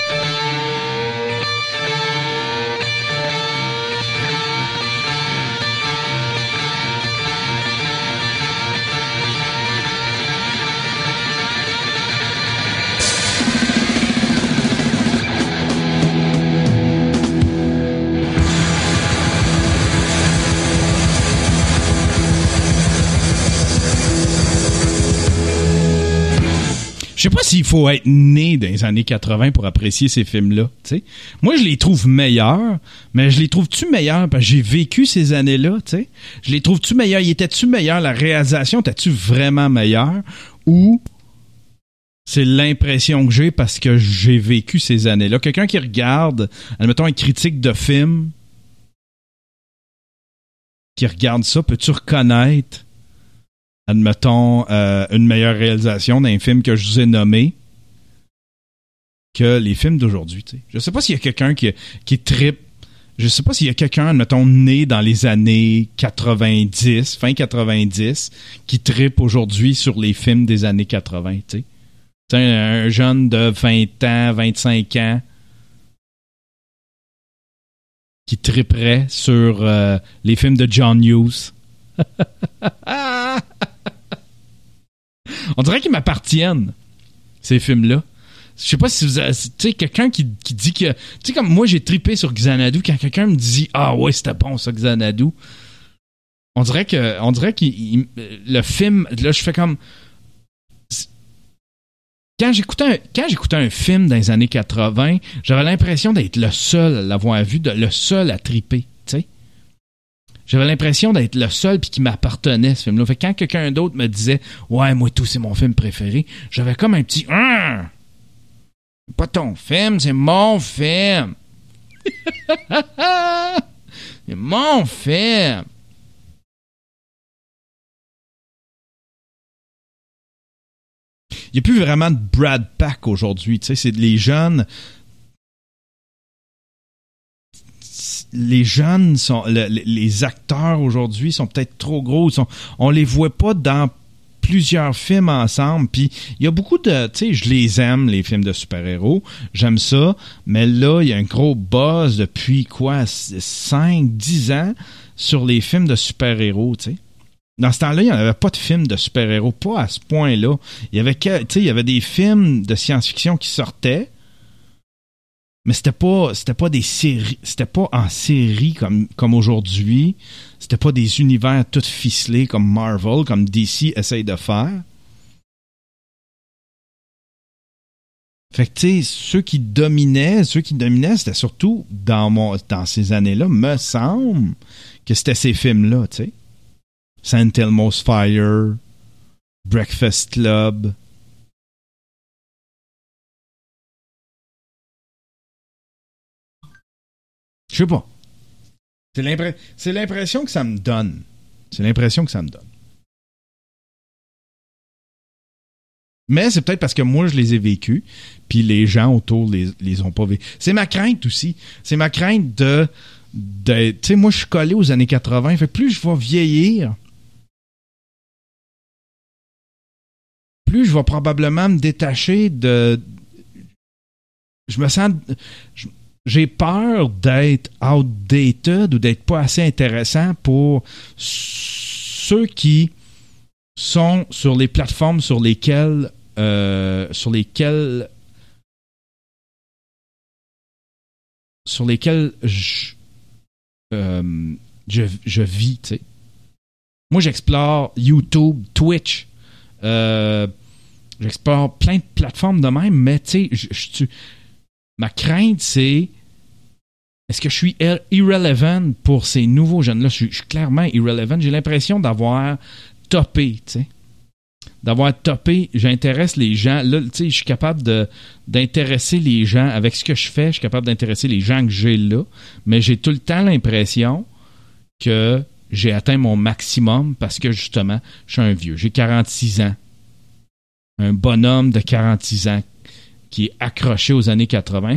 Je sais pas s'il faut être né dans les années quatre-vingts pour apprécier ces films-là. T'sais. Moi, je les trouve meilleurs, mais je les trouve-tu meilleurs parce que j'ai vécu ces années-là? T'sais? Je les trouve-tu meilleurs? Y était-tu meilleur? La réalisation, était-tu vraiment meilleure? Ou c'est l'impression que j'ai parce que j'ai vécu ces années-là? Quelqu'un qui regarde, admettons, un critique de film, qui regarde ça, peux-tu reconnaître admettons, euh, une meilleure réalisation d'un film que je vous ai nommé que les films d'aujourd'hui. T'sais. Je sais pas s'il y a quelqu'un qui, qui trippe. Je sais pas s'il y a quelqu'un, admettons, né dans les années quatre-vingt-dix, fin quatre-vingt-dix, qui trippe aujourd'hui sur les films des années quatre-vingts. T'sais. T'sais, un jeune de vingt ans, vingt-cinq ans qui tripperait sur euh, les films de John Hughes. On dirait qu'ils m'appartiennent, ces films-là. Je sais pas si vous avez... Tu sais, quelqu'un qui, qui dit que... Tu sais, comme moi, j'ai trippé sur Xanadu, quand quelqu'un me dit « Ah ouais, c'était bon, ça, Xanadu », on dirait que... On dirait que il, le film... Là, je fais comme... Quand j'écoutais, un, quand j'écoutais un film dans les années quatre-vingts, j'avais l'impression d'être le seul à l'avoir vu, de, le seul à tripper, tu sais. J'avais l'impression d'être le seul puis qui m'appartenait, ce film-là. Fait que quand quelqu'un d'autre me disait « Ouais, moi tout, c'est mon film préféré », j'avais comme un petit ah! « Pas ton film, c'est mon film! » C'est mon film! Il n'y a plus vraiment de Brad Pack aujourd'hui, tu sais, c'est les jeunes... Les jeunes sont le, les acteurs aujourd'hui sont peut-être trop gros, sont, on les voit pas dans plusieurs films ensemble, puis il y a beaucoup de, tu sais, je les aime les films de super-héros, j'aime ça, mais là il y a un gros buzz depuis quoi cinq dix ans sur les films de super-héros, tu sais. Dans ce temps-là, il n'y en avait pas de films de super-héros, pas à ce point-là. Il y avait que, tu sais, il y avait des films de science-fiction qui sortaient. Mais c'était pas c'était pas des séries, c'était pas en série comme comme aujourd'hui, c'était pas des univers tout ficelés comme Marvel, comme D C essaye de faire. Fait que tu sais, ceux qui dominaient, ceux qui dominaient, c'était surtout dans mon dans ces années-là, me semble que c'était ces films-là, tu sais. Saint Elmo's Fire, Breakfast Club. Je sais pas. C'est, l'impre... c'est l'impression que ça me donne. C'est l'impression que ça me donne. Mais c'est peut-être parce que moi, je les ai vécus, puis les gens autour les, les ont pas vécus. C'est ma crainte aussi. C'est ma crainte de... de tu sais, moi, je suis collé aux années quatre-vingts. Fait que plus je vais vieillir, plus je vais probablement me détacher de... Je me sens... Je... J'ai peur d'être outdated ou d'être pas assez intéressant pour ceux qui sont sur les plateformes sur lesquelles euh, sur lesquelles sur lesquelles je, euh, je, je vis, tu sais. Moi, j'explore YouTube, Twitch, euh, j'explore plein de plateformes de même, mais tu sais, je, je, ma crainte, c'est est-ce que je suis irrelevant pour ces nouveaux jeunes-là? Je suis, je suis clairement irrelevant. J'ai l'impression d'avoir topé, tu sais. D'avoir topé, j'intéresse les gens. Là, tu sais, je suis capable de, d'intéresser les gens. Avec ce que je fais, je suis capable d'intéresser les gens que j'ai là. Mais j'ai tout le temps l'impression que j'ai atteint mon maximum parce que, justement, je suis un vieux. J'ai quarante-six ans. Un bonhomme de quarante-six ans qui est accroché aux années quatre-vingts.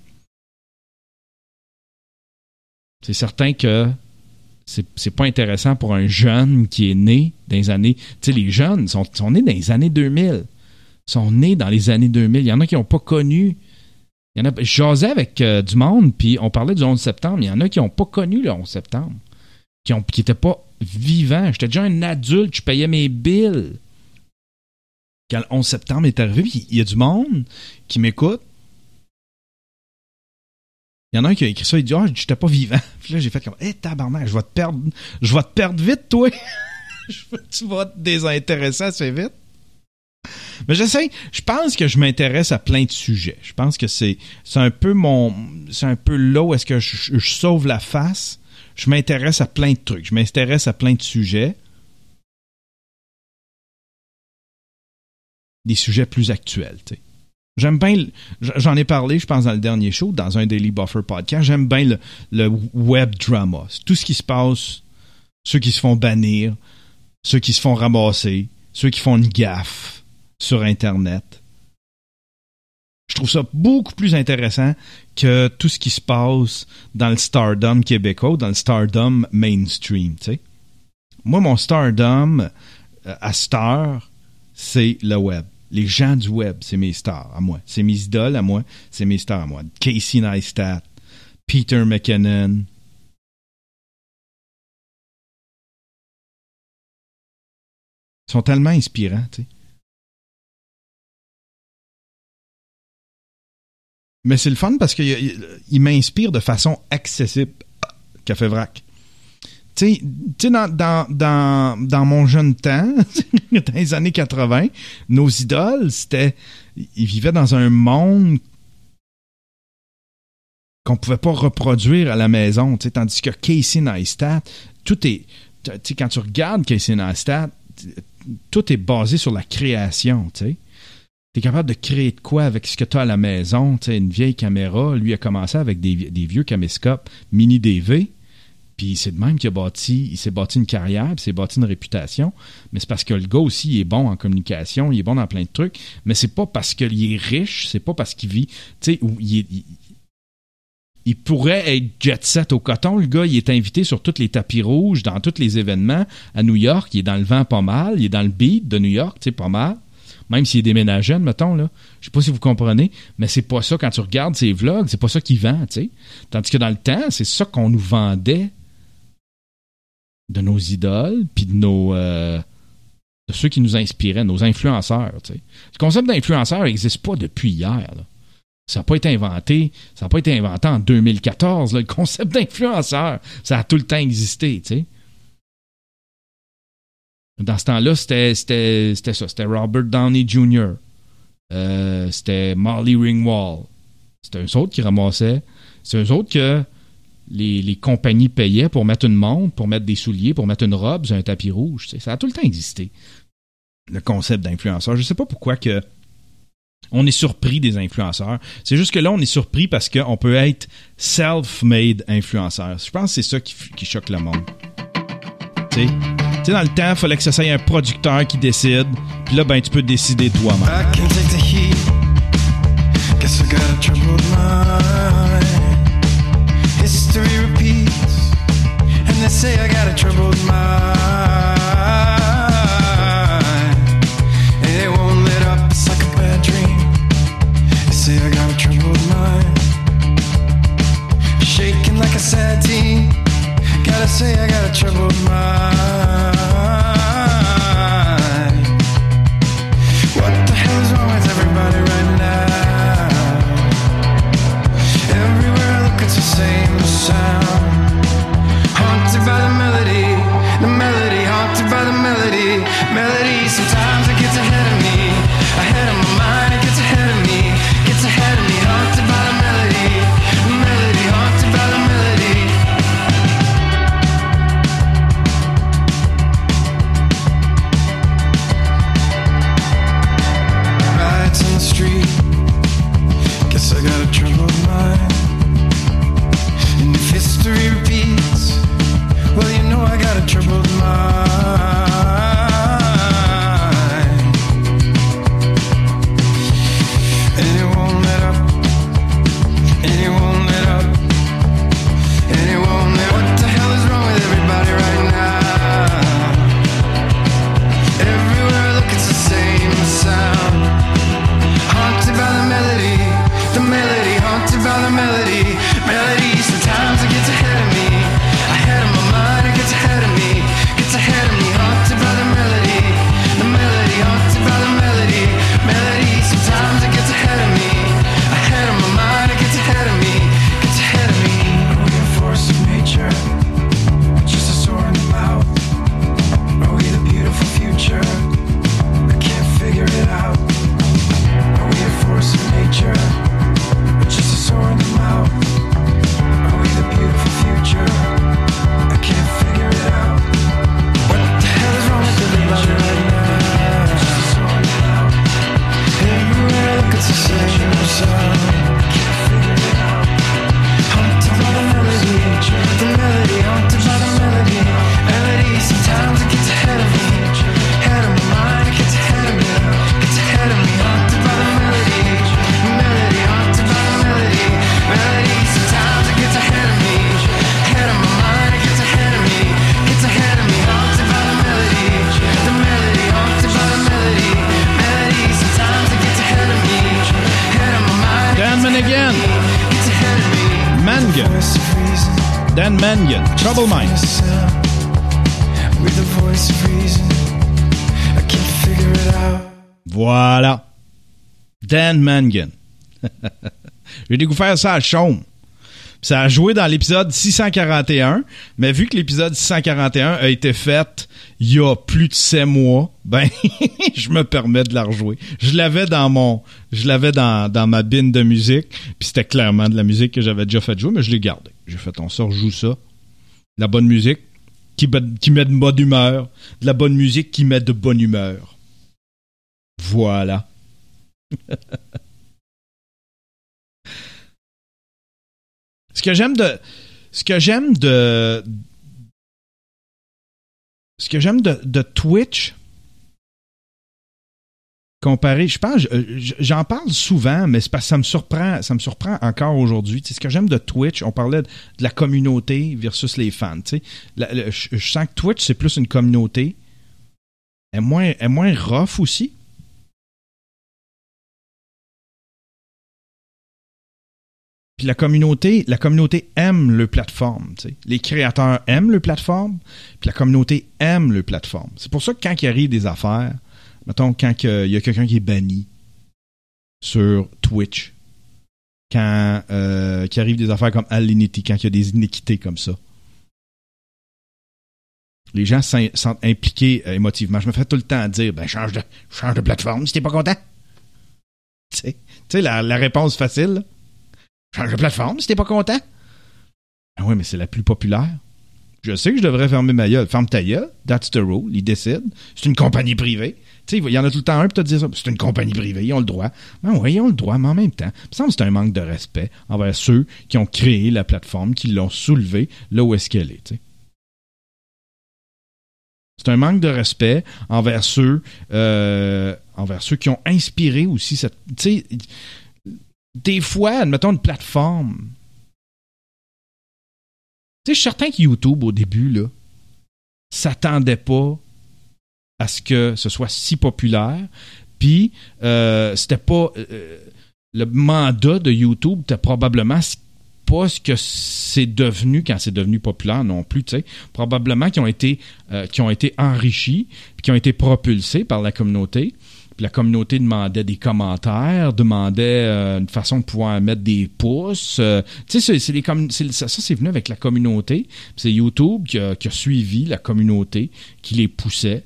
C'est certain que c'est, c'est pas intéressant pour un jeune qui est né dans les années... Tu sais, les jeunes sont, sont nés dans les années deux mille. Ils sont nés dans les années deux mille. Il y en a qui n'ont pas connu... Il y en a, je jasais avec euh, du monde, puis on parlait du onze septembre. Il y en a qui n'ont pas connu le onze septembre. Qui n'étaient pas vivants. J'étais déjà un adulte, je payais mes billes. Quand le onze septembre est arrivé, puis il y a du monde qui m'écoute. Il y en a un qui a écrit ça, il dit « Ah, oh, j'étais pas vivant. » Puis là, j'ai fait comme « Hé, hey, tabarnak, je vais te perdre, je vais te perdre vite, toi. Tu vas te désintéresser assez vite. » Mais j'essaie, je pense que je m'intéresse à plein de sujets. Je pense que c'est, c'est un peu mon, c'est un peu là où est-ce que je, je, je sauve la face. Je m'intéresse à plein de trucs. Je m'intéresse à plein de sujets. Des sujets plus actuels, tu sais. J'aime bien, j'en ai parlé, je pense, dans le dernier show, dans un Daily Buffer podcast, j'aime bien le, le web drama. C'est tout ce qui se passe, ceux qui se font bannir, ceux qui se font ramasser, ceux qui font une gaffe sur Internet. Je trouve ça beaucoup plus intéressant que tout ce qui se passe dans le stardom québécois, dans le stardom mainstream, tu sais. Moi, mon stardom à star, c'est le web. Les gens du web, c'est mes stars à moi. C'est mes idoles à moi, c'est mes stars à moi. Casey Neistat, Peter McKinnon. Ils sont tellement inspirants, tu sais. Mais c'est le fun parce qu'ils m'inspirent de façon accessible. Café Vrac. Tu sais, dans, dans, dans, dans mon jeune temps, dans les années quatre-vingts, nos idoles, c'était... Ils vivaient dans un monde qu'on pouvait pas reproduire à la maison, tu sais, tandis que Casey Neistat, tout est... Tu sais, quand tu regardes Casey Neistat, tout est basé sur la création, tu sais. T'es capable de créer de quoi avec ce que tu as à la maison, tu sais, une vieille caméra. Lui a commencé avec des, des vieux caméscopes mini D V. Puis c'est de même qu'il a bâti, il s'est bâti une carrière, puis il s'est bâti une réputation. Mais c'est parce que le gars aussi, il est bon en communication, il est bon dans plein de trucs. Mais c'est pas parce qu'il est riche, c'est pas parce qu'il vit, tu sais, où il est... Il, il pourrait être jet set au coton. Le gars, il est invité sur tous les tapis rouges, dans tous les événements à New York. Il est dans le vent pas mal. Il est dans le beat de New York, tu sais, pas mal. Même s'il est déménagé, mettons, là. Je sais pas si vous comprenez, mais c'est pas ça, quand tu regardes ses vlogs, c'est pas ça qu'il vend, tu sais. Tandis que dans le temps, c'est ça qu'on nous vendait de nos idoles, puis de nos... Euh, de ceux qui nous inspiraient, nos influenceurs, tu sais. Le concept d'influenceur n'existe pas depuis hier, là. Ça n'a pas été inventé, ça n'a pas été inventé en deux mille quatorze, là. Le concept d'influenceur, ça a tout le temps existé, tu sais. Dans ce temps-là, c'était, c'était, c'était ça. C'était Robert Downey junior Euh, c'était Molly Ringwald. C'était eux autres qui ramassaient. C'est eux autres que les, les compagnies payaient pour mettre une montre, pour mettre des souliers, pour mettre une robe sur un tapis rouge. Tu sais. Ça a tout le temps existé. Le concept d'influenceur. Je ne sais pas pourquoi que on est surpris des influenceurs. C'est juste que là, on est surpris parce qu'on peut être self-made influenceur. Je pense que c'est ça qui, qui choque le monde. Tu sais? Tu sais, dans le temps, il fallait que ce soit un producteur qui décide. Puis là, ben, tu peux décider toi-même. I can take the heat. Guess I got a troubled mind. History repeats, and they say I got a troubled mind. And it won't let up, it's like a bad dream. They say I got a troubled mind. Shaking like a sad teen. Gotta say I got a troubled mind. What the hell is wrong with everybody right now? Everywhere I look it's the same sound. Haunted by the melody, the melody, haunted by the melody, melody. Sometimes it gets ahead of me, ahead of my mind, it gets ahead of me, gets ahead of me. Haunted by the melody, the melody, haunted by the melody. Dan Mangan, Trouble Minds. With the voice of reason, I can't figure it out. Voilà. Dan Mangan. J'ai découvert ça à Chaume. Ça a joué dans l'épisode six cent quarante et un, mais vu que l'épisode six cent quarante et un a été fait il y a plus de sept mois, ben je me permets de la rejouer. Je l'avais dans mon je l'avais dans, dans ma bine de musique, puis c'était clairement de la musique que j'avais déjà fait jouer, mais je l'ai gardé. J'ai fait on sort, joue ça. La bonne musique qui, qui met de bonne humeur, de la bonne musique qui met de bonne humeur. Voilà. Ce que j'aime de ce que j'aime de ce que j'aime de, de Twitch comparé, je pense j'en parle souvent, mais c'est parce que ça me surprend, ça me surprend encore aujourd'hui. Tu sais, ce que j'aime de Twitch, on parlait de, de la communauté versus les fans, tu sais. La, la, je, je sens que Twitch c'est plus une communauté. Elle est moins, elle est moins rough aussi. Puis la communauté, la communauté aime le plateforme. Tu sais. Les créateurs aiment le plateforme, puis la communauté aime le plateforme. C'est pour ça que quand il arrive des affaires, mettons, quand il y a quelqu'un qui est banni sur Twitch, quand euh, qu'il arrive des affaires comme Alinity, quand il y a des iniquités comme ça, les gens sont impliqués euh, émotivement. Je me fais tout le temps dire, ben change de, change de plateforme si t'es pas content. Tu sais, tu sais la, la réponse facile, là. Change de plateforme si t'es pas content. Ah oui, mais c'est la plus populaire. Je sais que je devrais fermer ma gueule. Ferme ta gueule. That's the rule. Ils décident. C'est une compagnie privée. Tu sais, il y en a tout le temps un pour te dire ça. C'est une compagnie privée. Ils ont le droit. Ben oui, ils ont le droit, mais en même temps, il me semble que c'est un manque de respect envers ceux qui ont créé la plateforme, qui l'ont soulevée là où est-ce qu'elle est. Tu sais. C'est un manque de respect envers ceux, euh, envers ceux qui ont inspiré aussi cette. Tu sais, des fois, admettons une plateforme. Tu sais, je suis certain que YouTube, au début, là, s'attendait pas à ce que ce soit si populaire. Puis, euh, c'était pas. Euh, le mandat de YouTube était probablement pas ce que c'est devenu quand c'est devenu populaire non plus. Tu sais, probablement qu'ils ont été, euh, qui ont été enrichis, puis qui ont été propulsés par la communauté. La communauté demandait des commentaires, demandait euh, une façon de pouvoir mettre des pouces. Euh, tu sais, c'est, c'est les com- c'est, ça, ça, c'est venu avec la communauté. Puis c'est YouTube qui a, qui a suivi la communauté, qui les poussait.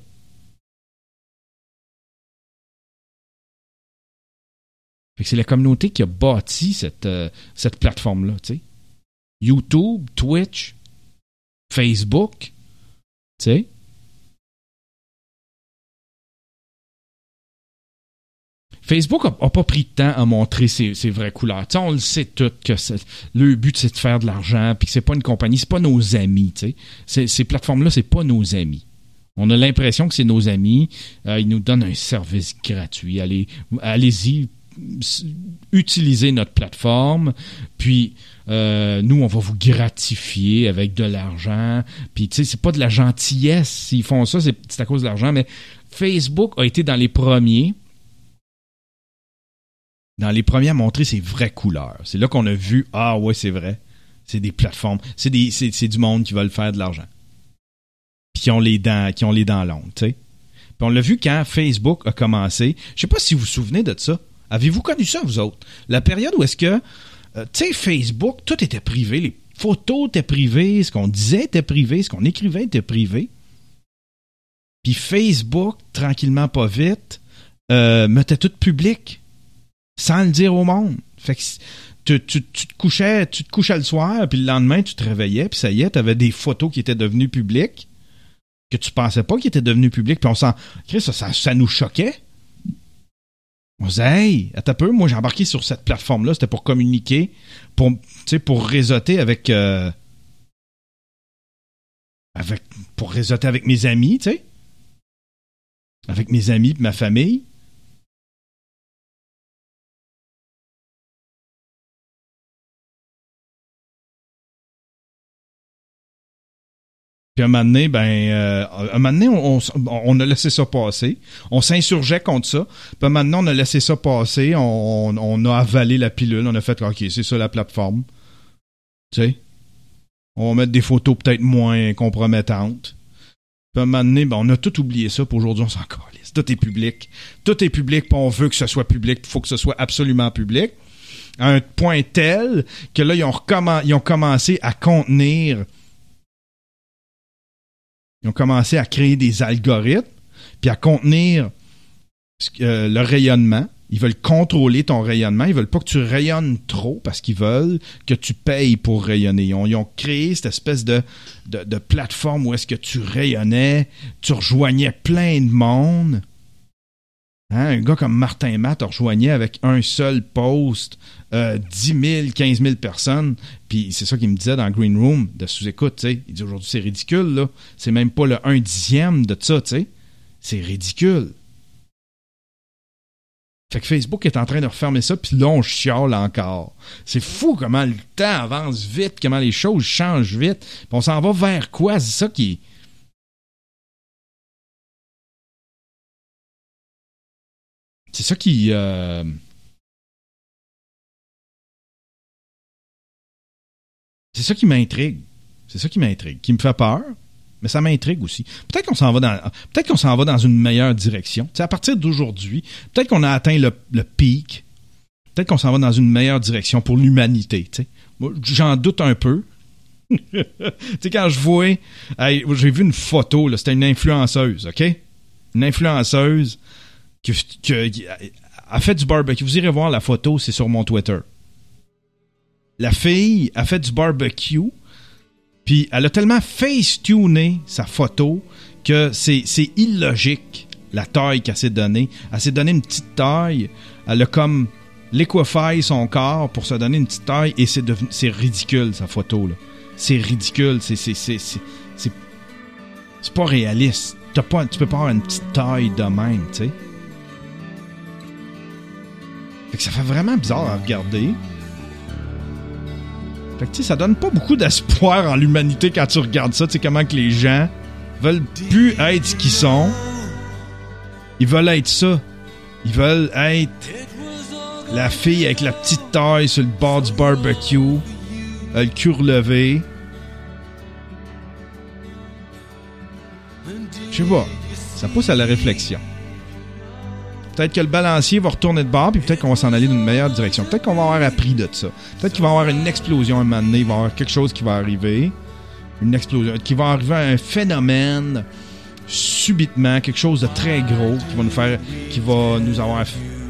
Fait que c'est la communauté qui a bâti cette, euh, cette plateforme-là. Tu sais. YouTube, Twitch, Facebook, tu sais. Facebook n'a pas pris de temps à montrer ses, ses vraies couleurs. T'sais, on le sait tout que c'est, le but c'est de faire de l'argent, puis que c'est pas une compagnie, c'est pas nos amis. C'est, ces plateformes-là, c'est pas nos amis. On a l'impression que c'est nos amis. Euh, ils nous donnent un service gratuit. Allez, allez-y, utilisez notre plateforme, puis euh, nous, on va vous gratifier avec de l'argent. Puis tu sais, c'est pas de la gentillesse. S'ils font ça, c'est, c'est à cause de l'argent. Mais Facebook a été dans les premiers. Dans les premiers à montrer ses vraies couleurs. C'est là qu'on a vu, ah ouais, c'est vrai. C'est des plateformes. C'est, des, c'est, c'est du monde qui veulent faire de l'argent. Puis qui ont les dents, qui ont les dents longues, tu sais. Puis on l'a vu quand Facebook a commencé. Je sais pas si vous vous souvenez de ça. Avez-vous connu ça, vous autres? La période où est-ce que, euh, tu sais, Facebook, tout était privé. Les photos étaient privées. Ce qu'on disait était privé. Ce qu'on écrivait était privé. Puis Facebook, tranquillement, pas vite, euh, mettait tout public. Sans le dire au monde. Fait que tu, tu, tu te couchais, tu te couchais le soir, puis le lendemain, tu te réveillais, puis ça y est, t'avais des photos qui étaient devenues publiques, que tu pensais pas qu'ils étaient devenues publiques, puis on s'en... Ça, ça, ça nous choquait. On disait, hey, attends un peu, moi j'ai embarqué sur cette plateforme-là, c'était pour communiquer, pour, tu sais, pour réseauter avec... Euh, avec... Pour réseauter avec mes amis, tu sais. Avec mes amis et ma famille. Puis un moment donné, ben, euh, un moment donné, on, on, on a laissé ça passer. On s'insurgeait contre ça. Puis un moment donné, on a laissé ça passer. On, on, on a avalé la pilule. On a fait, OK, c'est ça la plateforme. Tu sais? On va mettre des photos peut-être moins compromettantes. Puis à un moment donné, ben, on a tout oublié ça, puis aujourd'hui, on s'en calisse. Tout est public. Tout est public, puis on veut que ce soit public, il faut que ce soit absolument public. À un point tel que là, ils ont, recommen- ils ont commencé à contenir... Ils ont commencé à créer des algorithmes, puis à contenir euh, le rayonnement. Ils veulent contrôler ton rayonnement. Ils veulent pas que tu rayonnes trop parce qu'ils veulent que tu payes pour rayonner. Ils ont, ils ont créé cette espèce de, de, de plateforme où est-ce que tu rayonnais, tu rejoignais plein de monde. Hein, un gars comme Martin Matt rejoignait avec un seul post euh, dix mille, quinze mille personnes. Puis c'est ça qu'il me disait dans Green Room de sous-écoute. T'sais. Il dit aujourd'hui c'est ridicule, là. C'est même pas le un dixième de ça, tu sais. C'est ridicule. Fait que Facebook est en train de refermer ça, puis là, on chiale encore. C'est fou comment le temps avance vite, comment les choses changent vite. Puis on s'en va vers quoi? C'est ça qui est... C'est ça qui... Euh... C'est ça qui m'intrigue. C'est ça qui m'intrigue. Qui me fait peur, mais ça m'intrigue aussi. Peut-être qu'on s'en va dans, peut-être qu'on s'en va dans une meilleure direction. T'sais, à partir d'aujourd'hui, peut-être qu'on a atteint le, le pic. Peut-être qu'on s'en va dans une meilleure direction pour l'humanité. T'sais. Moi, j'en doute un peu. Tu sais, quand je vois... Hey, j'ai vu une photo, là, c'était une influenceuse, OK? Une influenceuse qui, qui, qui a fait du barbecue. Vous irez voir la photo, c'est sur mon Twitter. La fille a fait du barbecue, puis elle a tellement face-tuné sa photo que c'est, c'est illogique, la taille qu'elle s'est donnée. Elle s'est donné une petite taille, elle a comme liquéfié son corps pour se donner une petite taille, et c'est, devenu, c'est ridicule, sa photo, là. C'est ridicule, c'est, c'est, c'est, c'est, c'est, c'est pas réaliste. T'as pas, tu peux pas avoir une petite taille de même, tu sais. Fait que ça fait vraiment bizarre à regarder. Fait que tu sais, ça donne pas beaucoup d'espoir en l'humanité quand tu regardes ça, tu sais, comment que les gens veulent plus être ce qu'ils sont. Ils veulent être ça. Ils veulent être la fille avec la petite taille sur le bord du barbecue, le cul relevé. Je sais pas. Ça pousse à la réflexion. Peut-être que le balancier va retourner de bord, puis peut-être qu'on va s'en aller d'une meilleure direction. Peut-être qu'on va avoir appris de ça. Peut-être qu'il va y avoir une explosion à un moment donné. Il va y avoir quelque chose qui va arriver. Une explosion. Qui va arriver à un phénomène subitement, quelque chose de très gros qui va nous faire... qui va nous avoir...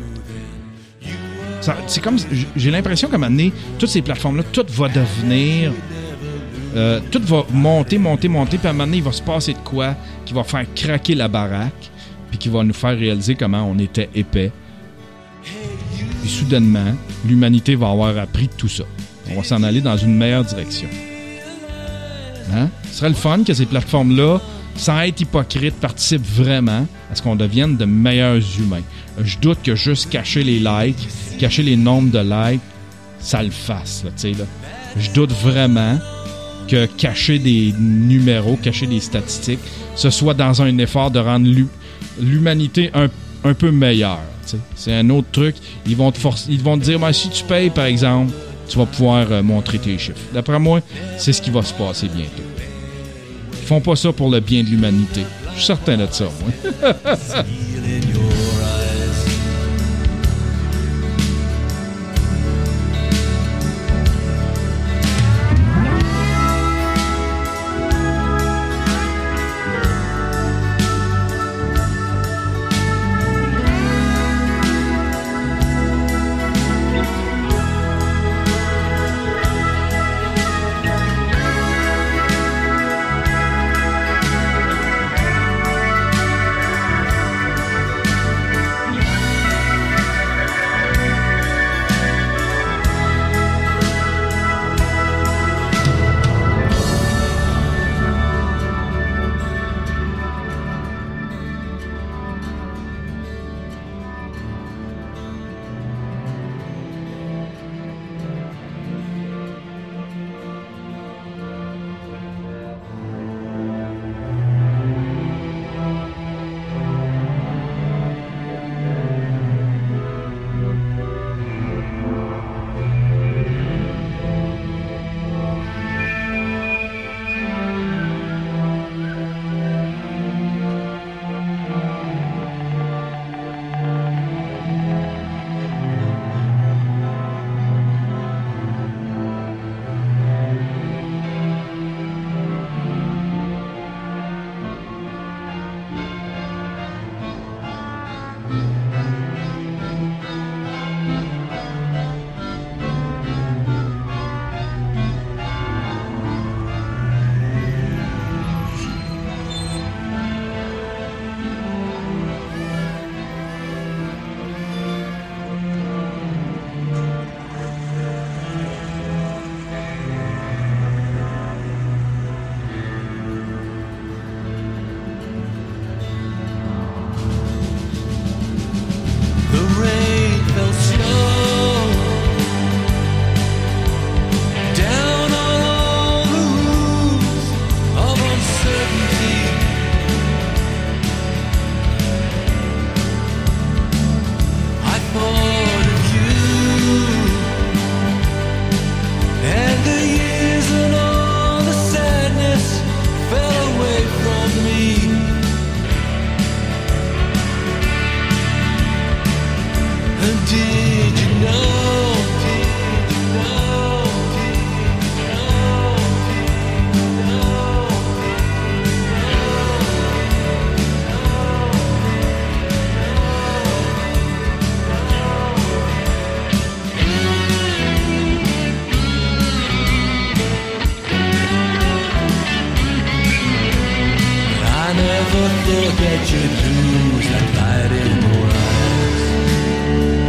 Ça, c'est comme... J'ai l'impression qu'à un moment donné, toutes ces plateformes-là, tout va devenir... Euh, tout va monter, monter, monter, puis à un moment donné, il va se passer de quoi qui va faire craquer la baraque, puis qui va nous faire réaliser comment on était épais. Puis soudainement, l'humanité va avoir appris de tout ça. On va s'en aller dans une meilleure direction. Hein? Ce serait le fun que ces plateformes-là, sans être hypocrites, participent vraiment à ce qu'on devienne de meilleurs humains. Je doute que juste cacher les likes, cacher les nombres de likes, ça le fasse. Là, t'sais, là. Je doute vraiment que cacher des numéros, cacher des statistiques, ce soit dans un effort de rendre l'hu- l'humanité un, un peu meilleure. T'sais. C'est un autre truc. Ils vont te forcer, ils vont te dire, ben, si tu payes, par exemple, tu vas pouvoir euh, montrer tes chiffres. D'après moi, c'est ce qui va se passer bientôt. Ils font pas ça pour le bien de l'humanité. Je suis certain de ça, moi. but look at you lose that light in your eyes.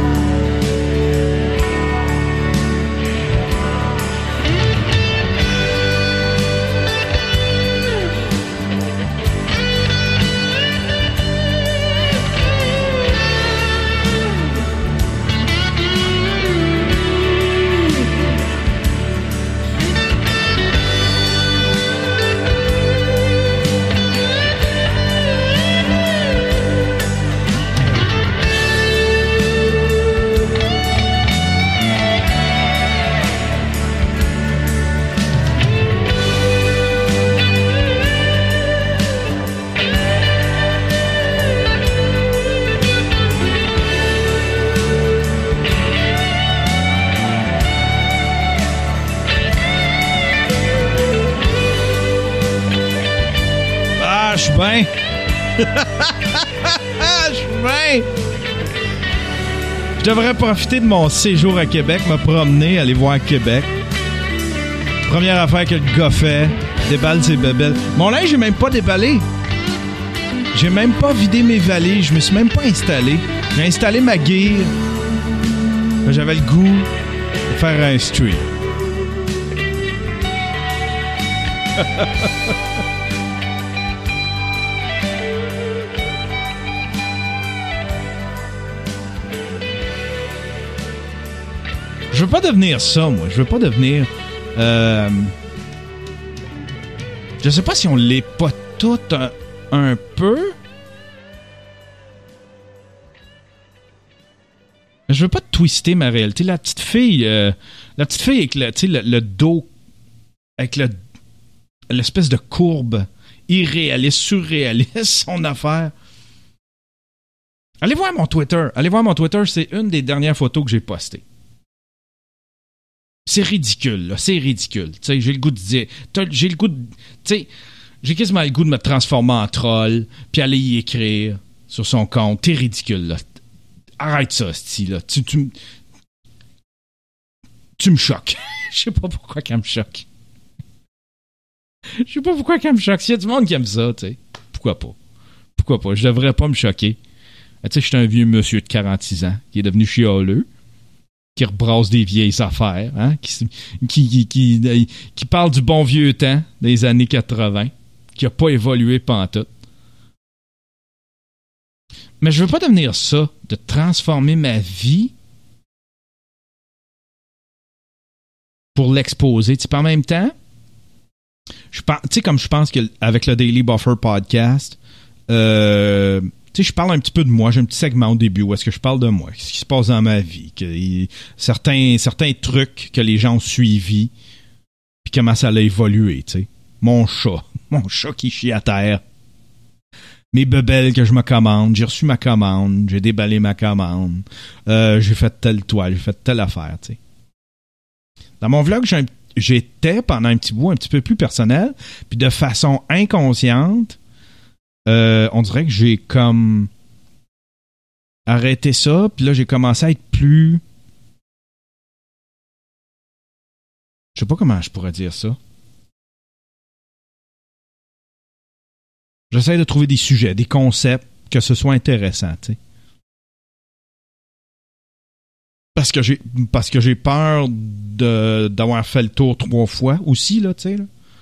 Je suis bien. Je suis bien. Je devrais profiter de mon séjour à Québec, me promener, aller voir Québec. Première affaire que le gars fait, déballe ses bébelles. Mon linge, j'ai même pas déballé. J'ai même pas vidé mes valises. Je me suis même pas installé. J'ai installé ma gear. J'avais le goût de faire un stream. Je veux pas devenir ça, moi. Je veux pas devenir... Euh, je sais pas si on l'est pas tout un, un peu. Je veux pas twister ma réalité. La petite fille... Euh, la petite fille avec le, tu sais, le, le dos... Avec le, l'espèce de courbe irréaliste, surréaliste, son affaire. Allez voir mon Twitter. Allez voir mon Twitter. C'est une des dernières photos que j'ai postées. C'est ridicule, là. C'est ridicule. Tu sais, j'ai le goût de dire... J'ai le goût de... Tu sais, j'ai quasiment le goût de me transformer en troll puis aller y écrire sur son compte. T'es ridicule, là. Arrête ça, style, là. Tu, tu, tu me choques. Je sais pas pourquoi qu'elle me choque. Je sais pas pourquoi qu'elle me choque. S'il y a du monde qui aime ça, tu sais, pourquoi pas? Pourquoi pas? Je devrais pas me choquer. Tu sais, je suis un vieux monsieur de quarante-six ans qui est devenu chialeux, qui rebrasse des vieilles affaires, hein, qui, qui, qui, qui, qui parle du bon vieux temps des années quatre-vingts, qui n'a pas évolué pantoute. Mais je veux pas devenir ça, de transformer ma vie pour l'exposer. Tu sais, en même temps, je pense, tu sais, comme je pense qu'avec le Daily Buffer podcast, euh, tu sais, je parle un petit peu de moi. J'ai un petit segment au début où est-ce que je parle de moi, ce qui se passe dans ma vie, que, y, certains, certains trucs que les gens ont suivis, puis comment ça a évolué, tu sais. Mon chat, mon chat qui chie à terre, mes bebelles que je me commande, j'ai reçu ma commande, j'ai déballé ma commande, euh, j'ai fait telle toile, j'ai fait telle affaire, tu sais. Dans mon vlog, j'ai un, j'étais pendant un petit bout un petit peu plus personnel, puis de façon inconsciente, Euh, on dirait que j'ai comme arrêté ça, puis là, j'ai commencé à être plus... Je sais pas comment je pourrais dire ça. J'essaie de trouver des sujets, des concepts, que ce soit intéressant, tu sais. Parce que j'ai parce que j'ai peur de, d'avoir fait le tour trois fois aussi, là, tu sais, là.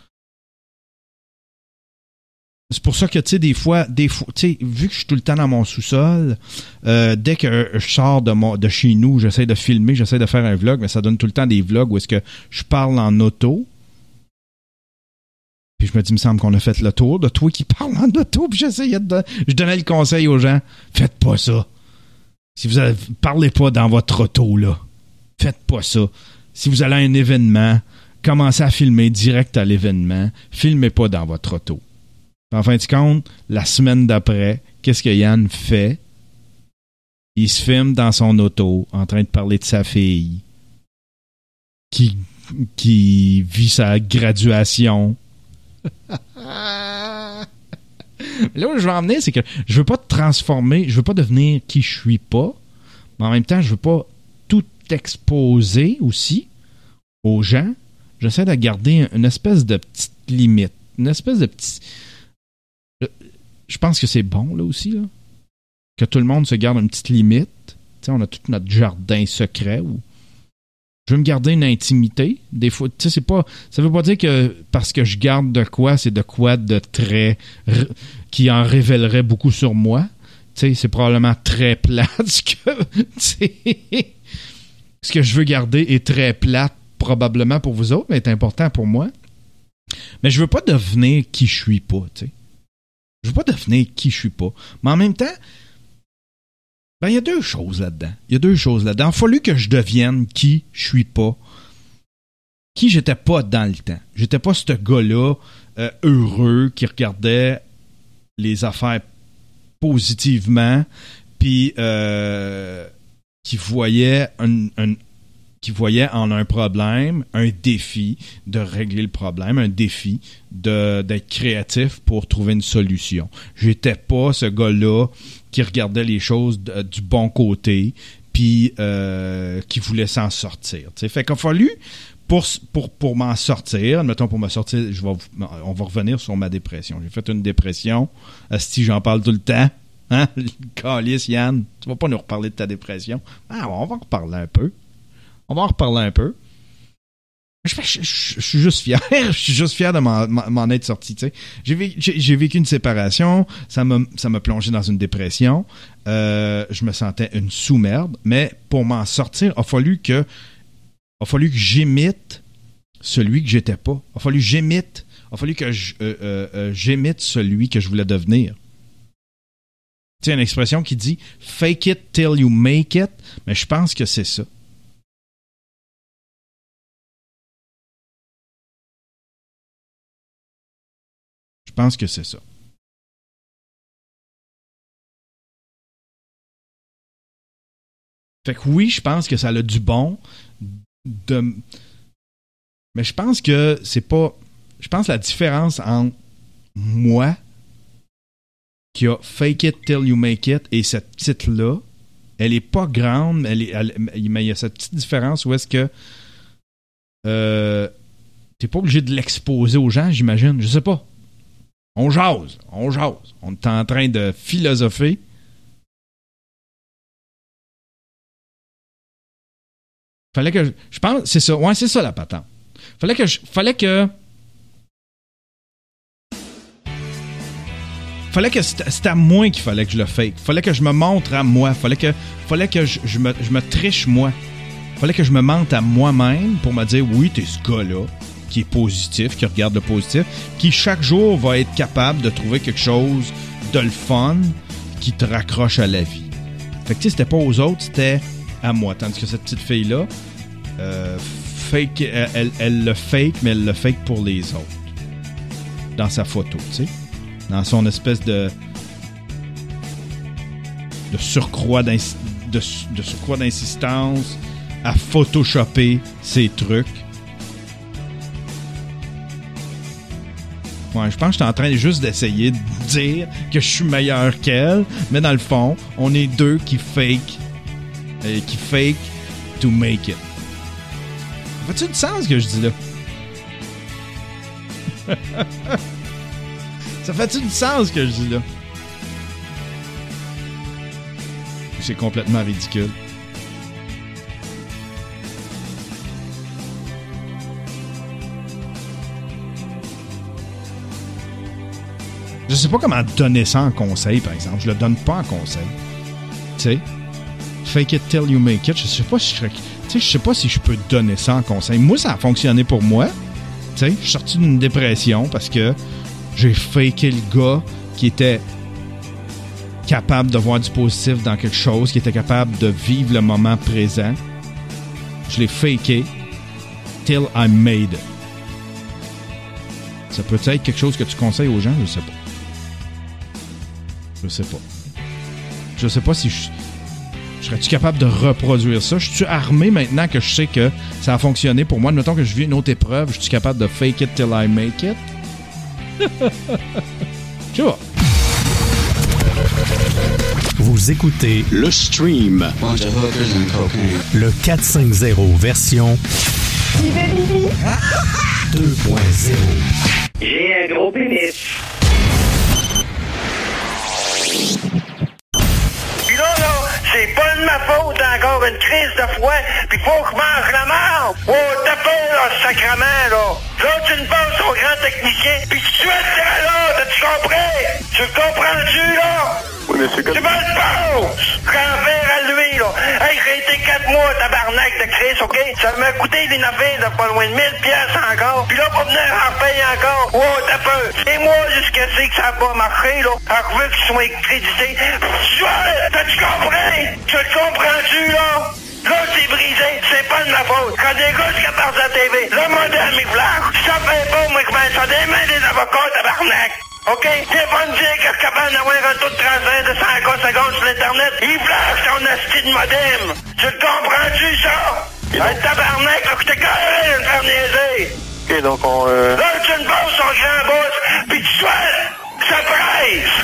C'est pour ça que, tu sais, des fois, des fois, tu sais, vu que je suis tout le temps dans mon sous-sol, euh, dès que je sors de, mon, de chez nous, j'essaie de filmer, j'essaie de faire un vlog, mais ça donne tout le temps des vlogs où est-ce que je parle en auto. Puis je me dis, il me semble qu'on a fait le tour de toi qui parle en auto, puis j'essayais de... Je donnais le conseil aux gens, faites pas ça. Si vous avez, parlez pas dans votre auto, là. Faites pas ça. Si vous allez à un événement, commencez à filmer direct à l'événement. Filmez pas dans votre auto. En fin de compte, la semaine d'après, qu'est-ce que Yann fait? Il se filme dans son auto en train de parler de sa fille qui, qui vit sa graduation. Là où je veux en venir, c'est que je veux pas te transformer, je veux pas devenir qui je suis pas, mais en même temps, je veux pas tout exposer aussi aux gens. J'essaie de garder une espèce de petite limite, une espèce de petit... Je pense que c'est bon, là, aussi, là. Que tout le monde se garde une petite limite. Tu sais, on a tout notre jardin secret où je veux me garder une intimité. Des fois, tu sais, c'est pas... Ça veut pas dire que parce que je garde de quoi, c'est de quoi de très... R- qui en révélerait beaucoup sur moi. Tu sais, c'est probablement très plate ce que... Tu sais... Ce que je veux garder est très plate, probablement pour vous autres, mais est important pour moi. Mais je veux pas devenir qui je suis pas, tu sais. Je veux pas devenir qui je suis pas. Mais en même temps, ben, il y a deux choses là-dedans. Il y a deux choses là-dedans. Il a fallu que je devienne qui je suis pas. Qui j'étais pas dans le temps. J'étais pas ce gars-là euh, heureux qui regardait les affaires positivement, puis euh, qui voyait un, un qui voyait en un problème un défi de régler le problème, un défi de, d'être créatif pour trouver une solution. J'étais pas ce gars-là qui regardait les choses de, du bon côté, puis euh, qui voulait s'en sortir. T'sais. Fait qu'il a fallu, pour, pour, pour m'en sortir, admettons pour me sortir, je vais, on va revenir sur ma dépression. J'ai fait une dépression. Asti, j'en parle tout le temps. Hein? Calice, Yann, tu vas pas nous reparler de ta dépression? Ah, on va en reparler un peu. On va en reparler un peu. Je, je, je, je suis juste fier. Je suis juste fier de m'en, m'en être sorti. Tu sais. J'ai, vécu, j'ai, j'ai vécu une séparation. Ça m'a, ça m'a plongé dans une dépression. Euh, je me sentais une sous-merde. Mais pour m'en sortir, il a fallu que, a fallu que j'imite celui que j'étais pas. Il a fallu que j'imite. Il a fallu que je, euh, euh, euh, j'imite celui que je voulais devenir. Tu sais, une expression qui dit « fake it till you make it », mais je pense que c'est ça. Je pense que c'est ça. Fait que oui, je pense que ça a du bon. De... Mais je pense que c'est pas... Je pense que la différence entre moi, qui a fake it till you make it, et cette petite-là, elle est pas grande, mais, elle est, elle, mais il y a cette petite différence où est-ce que euh, t'es pas obligé de l'exposer aux gens, j'imagine. Je sais pas. On jase, on jase. On est en train de philosopher. Fallait que... Je, je pense... C'est ça. Ouais, c'est ça la patente. Fallait que... Je, fallait que... Fallait que... C'était, c'était à moi qu'il fallait que je le fake. Fallait que je me montre à moi. Fallait que... Fallait que je, je, me, je me triche moi. Fallait que je me mente à moi-même pour me dire, oui, t'es ce gars-là qui est positif, qui regarde le positif, qui chaque jour va être capable de trouver quelque chose de le fun qui te raccroche à la vie. Fait que tu sais, c'était pas aux autres, c'était à moi. Tandis que cette petite fille-là, euh, fake, elle, elle, elle le fake, mais elle le fake pour les autres. Dans sa photo, tu sais. Dans son espèce de de surcroît, d'ins, de, de surcroît d'insistance à photoshopper ses trucs. Ouais, je pense que je suis en train juste d'essayer de dire que je suis meilleur qu'elle, mais dans le fond, on est deux qui fake, euh, qui fake to make it. Ça fait-tu du sens ce que je dis là? Ça fait-tu du sens ce que je dis là? C'est complètement ridicule. Je sais pas comment donner ça en conseil, par exemple. Je le donne pas en conseil. Tu sais, fake it till you make it. Je sais pas si je serais... Tu sais, je sais pas si je peux donner ça en conseil. Moi, ça a fonctionné pour moi. Tu sais, je suis sorti d'une dépression parce que j'ai faké le gars qui était capable de voir du positif dans quelque chose, qui était capable de vivre le moment présent. Je l'ai faké till I made it. Ça peut être quelque chose que tu conseilles aux gens? Je sais pas. Je sais pas. Je sais pas si je... Serais-tu capable de reproduire ça? Je suis armé maintenant que je sais que ça a fonctionné pour moi. Admettons que je vis une autre épreuve, je suis capable de fake it till I make it. Je sais pas. Vous écoutez Le Stream. le quatre cent cinquante version deux point zéro. J'ai un gros pénis. j'avais une crise de froid, pis faut que je mange la marde. Oh, t'as peur, là, sacrement, là. Là, tu me passes au grand technicien, pis tu souhaites ça, là, t'as-tu compris? Tu le comprends-tu, là? Oui, mais c'est Tu comme... me le passes! Grand-père à lui, là. Hey, j'ai été quatre mois, tabarnak de crise, OK? Ça m'a coûté une affaire de pas loin de mille piastres encore. Puis là, pour venir en payer encore. Oh, t'as peur. Et moi, jusqu'à ce que ça va marcher, là. Alors, je veux qu'ils soient crédités. T'as-tu compris? Tu le comprends-tu, là? Là, c'est brisé, c'est pas de ma faute. Quand des gars qui partent à la T V, le modèle m'y flash. Ça fait pas, moi, que je mets ça des mains des avocats, tabarnak. OK? C'est pas me dire que je suis capable d'avoir un taux de transfert de cent secondes sur l'Internet. Il flash ton asti de modem. Tu le comprends-tu, ça? Un tabarnak, là, que je t'ai carré de me faire niaiser. OK, donc on... Euh... Là, tu me passes son grand boss, pis tu souhaites que ça presse.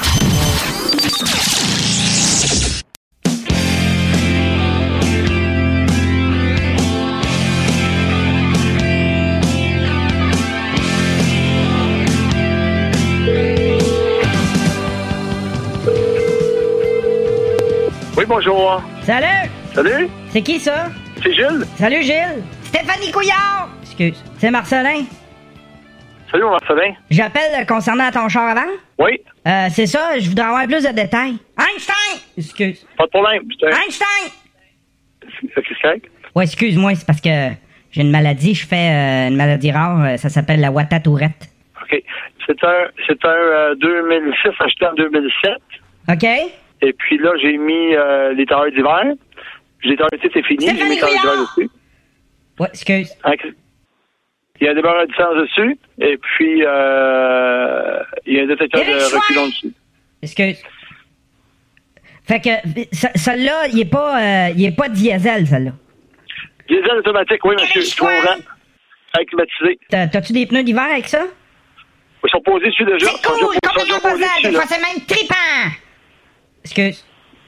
Oui, bonjour. Salut! Salut, C'est qui ça? c'est Gilles. Salut Gilles! Stéphanie Couillard! Excuse. C'est Marcelin. Salut, mon Marcelin. J'appelle concernant ton char avant. Oui, Euh, c'est ça, je voudrais avoir plus de détails. Einstein! Excuse. pas de problème. C'est un... Einstein! C'est c'est correct? Ouais, excuse-moi, c'est parce que j'ai une maladie, je fais euh, une maladie rare, euh, ça s'appelle la Wata-Tourette. OK. C'est un, c'est un euh, deux mille six acheté en deux mille sept. OK? Et puis là, j'ai mis euh, les tailleurs d'hiver. Les tailleurs d'été, c'est fini. J'ai mis les tailleurs d'hiver dessus. Ouais, excuse. Hein, il y a un débarreur de distance dessus. Et puis, euh, il y a un détecteur Eric de Chouin! reculons dessus. Excuse. Fait que, ce- celle-là, il est pas, euh, il est pas diesel, celle-là. Diesel automatique, oui, monsieur. Eric Trois Chouin! ans. Avec climatisé. T'as- T'as-tu des pneus d'hiver avec ça? Ils sont posés dessus déjà. C'est Ils sont cool, déjà- ils sont déjà complètement posés posable, dessus, des là. fois c'est même trippant! Excuse.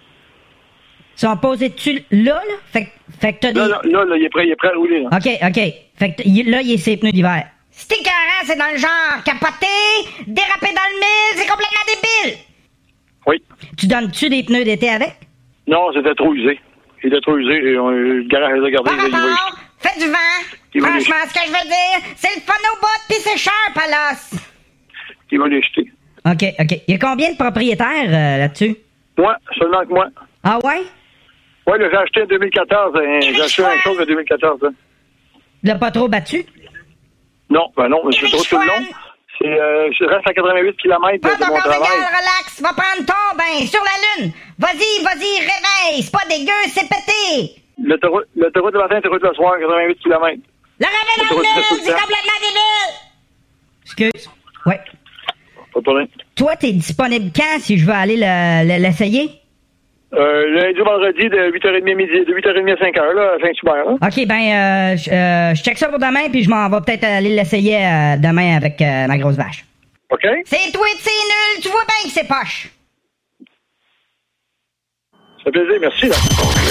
Ils sont posés dessus là, là? Fait, que- fait que t'as des... Là, là, là, là, il est prêt, il est prêt à rouler, là. OK, OK. Fait que t- là, il est ses pneus d'hiver. C'est écœurant, c'est dans le genre capoté, déraper dans le mille, c'est complètement débile! Oui. Tu donnes-tu des pneus d'été avec? Non, c'était trop usé. Il était trop usé. Et on, le garage les a gardés. Par il va- rapport, fais du vent! Il va Franchement, ce que je veux dire, c'est le fun au bout pis c'est cher, Palos! Il va les jeter. OK, OK. Il y a combien de propriétaires euh, là-dessus? Moi, seulement que moi. Ah ouais? Oui, j'ai acheté en deux mille quatorze. Hein, j'ai acheté un chose en deux mille quatorze. Hein. L'a pas trop battu? Non, ben non, mais c'est trop tout le long. C'est, euh, je reste à quatre-vingt-huit kilomètres Prends de ton mon corps travail. égal, relax, va prendre ton bain sur la lune. Vas-y, vas-y, réveille, c'est pas dégueu, c'est pété. L'autoroute l'autoroute le matin, l'autoroute le soir, quatre-vingt-huit kilomètres. Le réveil dans L'autoroute le fait lune, tout le c'est temps. complètement débile. Excuse. Ouais. Pas de problème. Toi, t'es disponible quand si je veux aller le- le- l'essayer? Euh, lundi au vendredi de huit heures trente à midi, de huit heures trente à cinq heures, là, à Saint-Hubert, là. OK, ben, euh, je euh, je check ça pour demain, puis je m'en vais peut-être aller l'essayer euh, demain avec euh, ma grosse vache. OK? C'est tweet, c'est nul, tu vois bien que c'est poche. Ça fait plaisir, merci, là.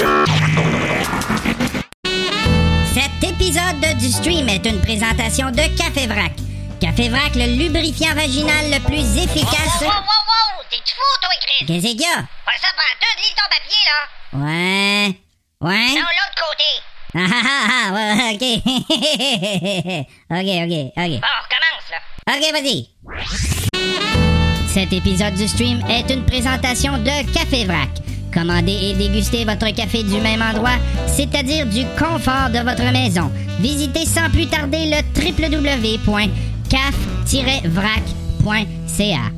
Cet épisode du stream est une présentation de Café Vrac. Café Vrac, le lubrifiant vaginal le plus efficace. Wow, wow, wow! T'es-tu fou, toi, Chris? Qu'est-ce qu'il y a? Pas ça prend tout, lis ton papier, là! Ouais. Ouais? Non, l'autre côté! Ah ah ah, ah, ouais, ok. ok, ok, ok. Bon, on recommence, là! Ok, vas-y. Cet épisode du stream est une présentation de Café Vrac. Commandez et dégustez votre café du même endroit, c'est-à-dire du confort de votre maison. Visitez sans plus tarder le w w w point caf tiret vrac point c a.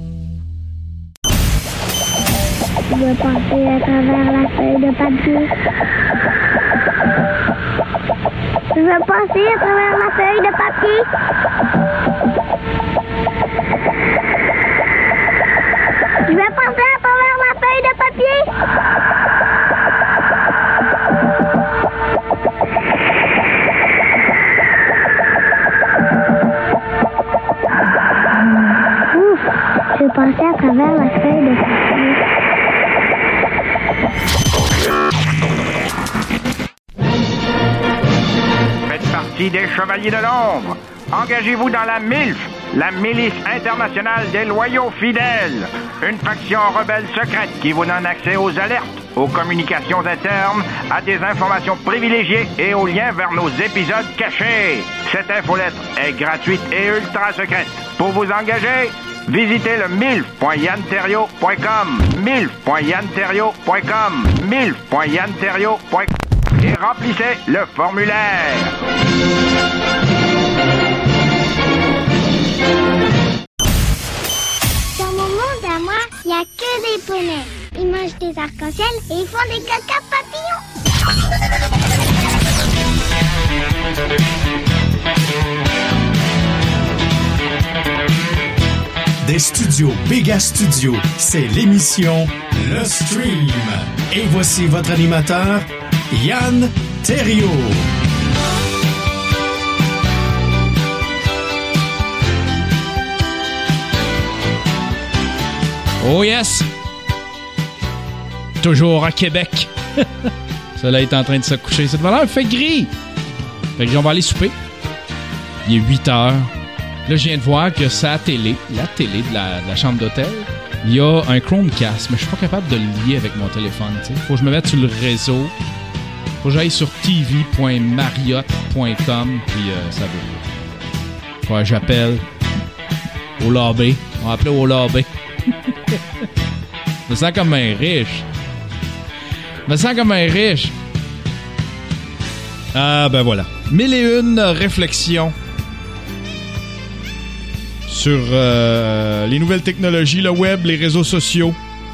Je veux passer à travers la feuille de papier. Je veux passer à travers la feuille de papier. Je vais passer à travers la feuille de papier. Ouf, je vais passer à travers la feuille de papier. Faites partie des Chevaliers de l'Ombre. Engagez-vous dans la M I L F, la Milice internationale des loyaux fidèles. Une faction rebelle secrète qui vous donne accès aux alertes, aux communications internes, à des informations privilégiées et aux liens vers nos épisodes cachés. Cette infolettre est gratuite et ultra secrète. Pour vous engager, visitez le milf point yann terriot point com, milf point yann terriot point com, milf point yann terriot point com et remplissez le formulaire. Dans mon monde à moi, il n'y a que des poneys. Ils mangent des arcs-en-ciel et ils font des caca papillons. Des studios Béga Studio, c'est l'émission Le Stream. Et voici votre animateur, Yann Terriot. Oh yes! Toujours à Québec. Cela est en train de se coucher. Cette valeur fait gris. Fait que on va aller souper. Il est huit heures. Là, je viens de voir que sa télé, la télé de la, de la chambre d'hôtel, il y a un Chromecast, mais je suis pas capable de le lier avec mon téléphone. T'sais. Faut que je me mette sur le réseau. Faut que j'aille sur t v point marriott point com, puis euh, ça veut. Faut que j'appelle au lobby. On va appeler au lobby. Je me sens comme un riche. Je me sens comme un riche. Ah, ben voilà. Mille et une réflexions sur euh, les nouvelles technologies, le web, les réseaux sociaux.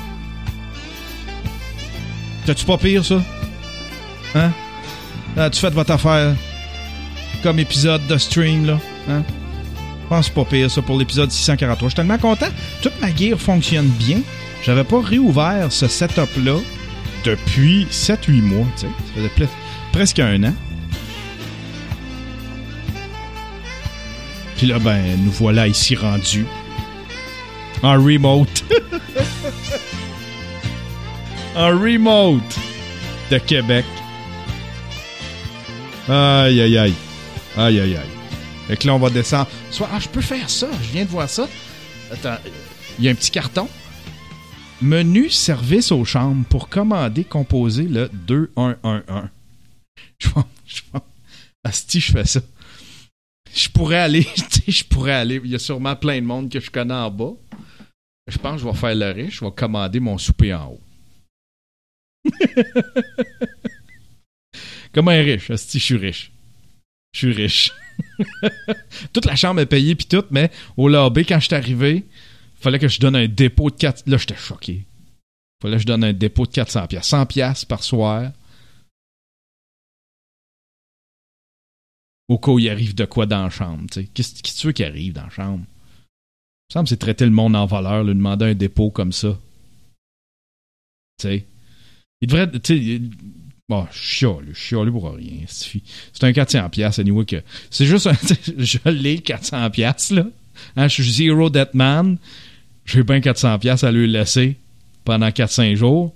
T'as-tu pas pire, ça? Hein? As-tu fait votre affaire comme épisode de stream, là? Hein? Je pense pas pire, ça, pour l'épisode six cent quarante-trois. Je suis tellement content. Toute ma gear fonctionne bien. J'avais pas réouvert ce setup-là depuis sept huit mois, tu sais. Ça faisait pl- presque un an. Puis là, ben, nous voilà ici rendus. En remote. En remote de Québec. Aïe, aïe, aïe. Aïe, aïe, aïe. Fait que là, on va descendre. Soit, ah, je peux faire ça. Je viens de voir ça. Attends, il y a un petit carton. Menu service aux chambres pour commander, composer le deux un un un. Je pense, je pense. Asti, je fais ça. Je pourrais aller, tu sais, je pourrais aller. Il y a sûrement plein de monde que je connais en bas. Je pense que je vais faire le riche. Je vais commander mon souper en haut. Comme un riche. Asti, je suis riche. Je suis riche. Toute la chambre est payée pis tout, mais au lobby, quand je suis arrivé, fallait que je donne un dépôt de quatre... Là, j'étais choqué. Fallait que je donne un dépôt de quatre cents piastres. cent piastres par soir. Au cas où il arrive de quoi dans la chambre, tu sais. Qu'est-ce que tu veux qu'il arrive dans la chambre? Il me semble que c'est traiter le monde en voleur, lui demander un dépôt comme ça. Tu sais. Il devrait... Tu sais... Bon, je chiale, je chiale pour rien. C'est un quatre cents piastres, anyway, que... C'est juste un... Je l'ai, quatre cents piastres, là. Hein, je suis Zero Debt Man. J'ai bien quatre cents piastres à lui laisser pendant quatre cinq jours.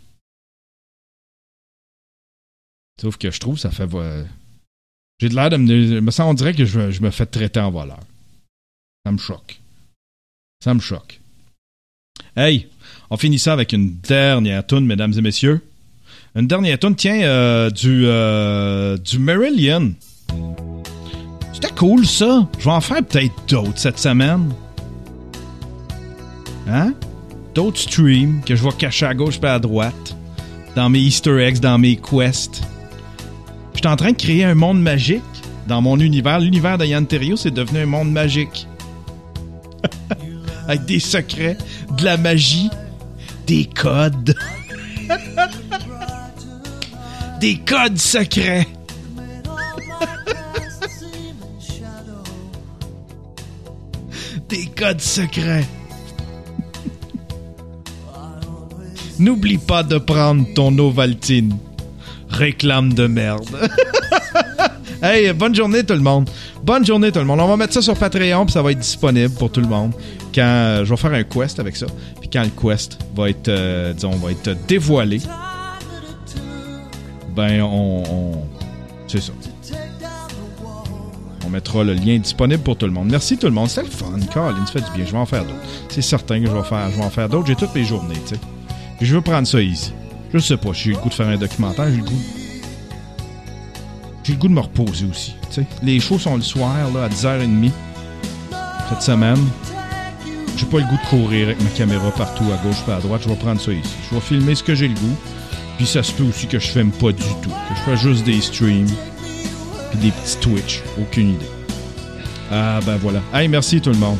Sauf que je trouve ça fait... Euh... J'ai de l'air de me... me sens, on dirait que je, je me fais traiter en voleur. Ça me choque. Ça me choque. Hey, on finit ça avec une dernière toune, mesdames et messieurs. Une dernière toune, tiens, euh, du, euh, du Marillion. C'était cool, ça. Je vais en faire peut-être d'autres cette semaine. Hein? D'autres streams que je vais cacher à gauche et à droite. Dans mes Easter eggs, dans mes quests. Je suis en train de créer un monde magique dans mon univers. L'univers de Yann Terriot, c'est devenu un monde magique. Avec des secrets, de la magie, des codes. Des codes secrets. Des codes secrets. N'oublie pas de prendre ton Ovaltine. Réclame de merde. Hey, bonne journée tout le monde. Bonne journée tout le monde. On va mettre ça sur Patreon puis ça va être disponible pour tout le monde. Quand euh, je vais faire un quest avec ça. Puis quand le quest va être, euh, disons, va être dévoilé, ben on, on c'est ça. On mettra le lien disponible pour tout le monde. Merci tout le monde. C'était le fun. Colin, ça fait du bien. Je vais en faire d'autres. C'est certain que je vais faire, je vais en faire d'autres. J'ai toutes mes journées, tu sais. Puis je veux prendre ça easy. Je sais pas, j'ai le goût de faire un documentaire, j'ai le goût... J'ai le goût de me reposer aussi, tu sais. Les shows sont le soir, là, à dix heures trente, cette semaine. J'ai pas le goût de courir avec ma caméra partout, à gauche et à droite. Je vais prendre ça ici. Je vais filmer ce que j'ai le goût. Puis ça se peut aussi que je filme pas du tout. Que je fasse juste des streams. Puis des petits Twitch. Aucune idée. Ah, ben voilà. Hey, merci tout le monde.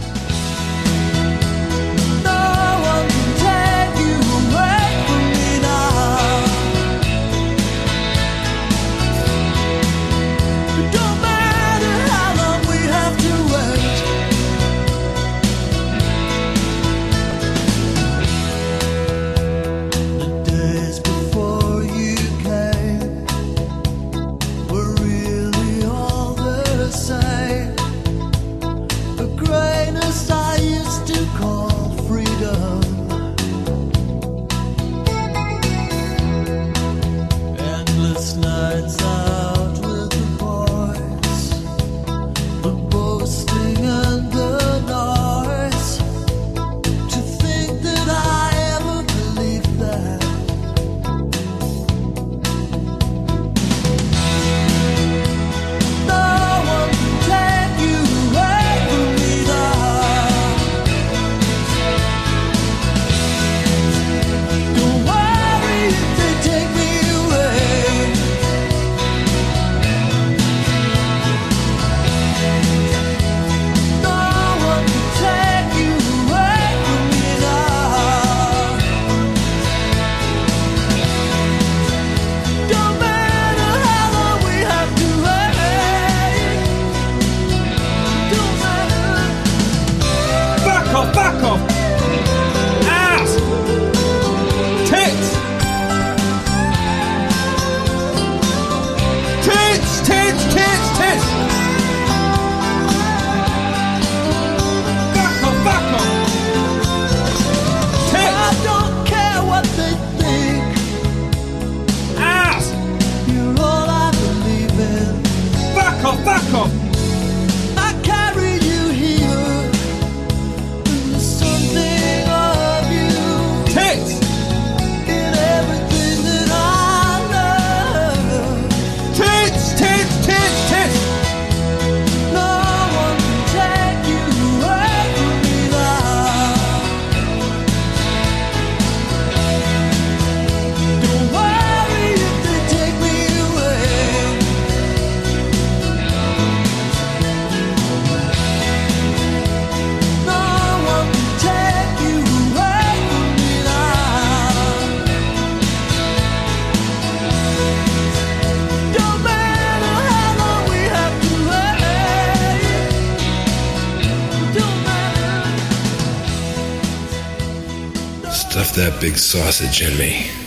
Stuff that big sausage in me.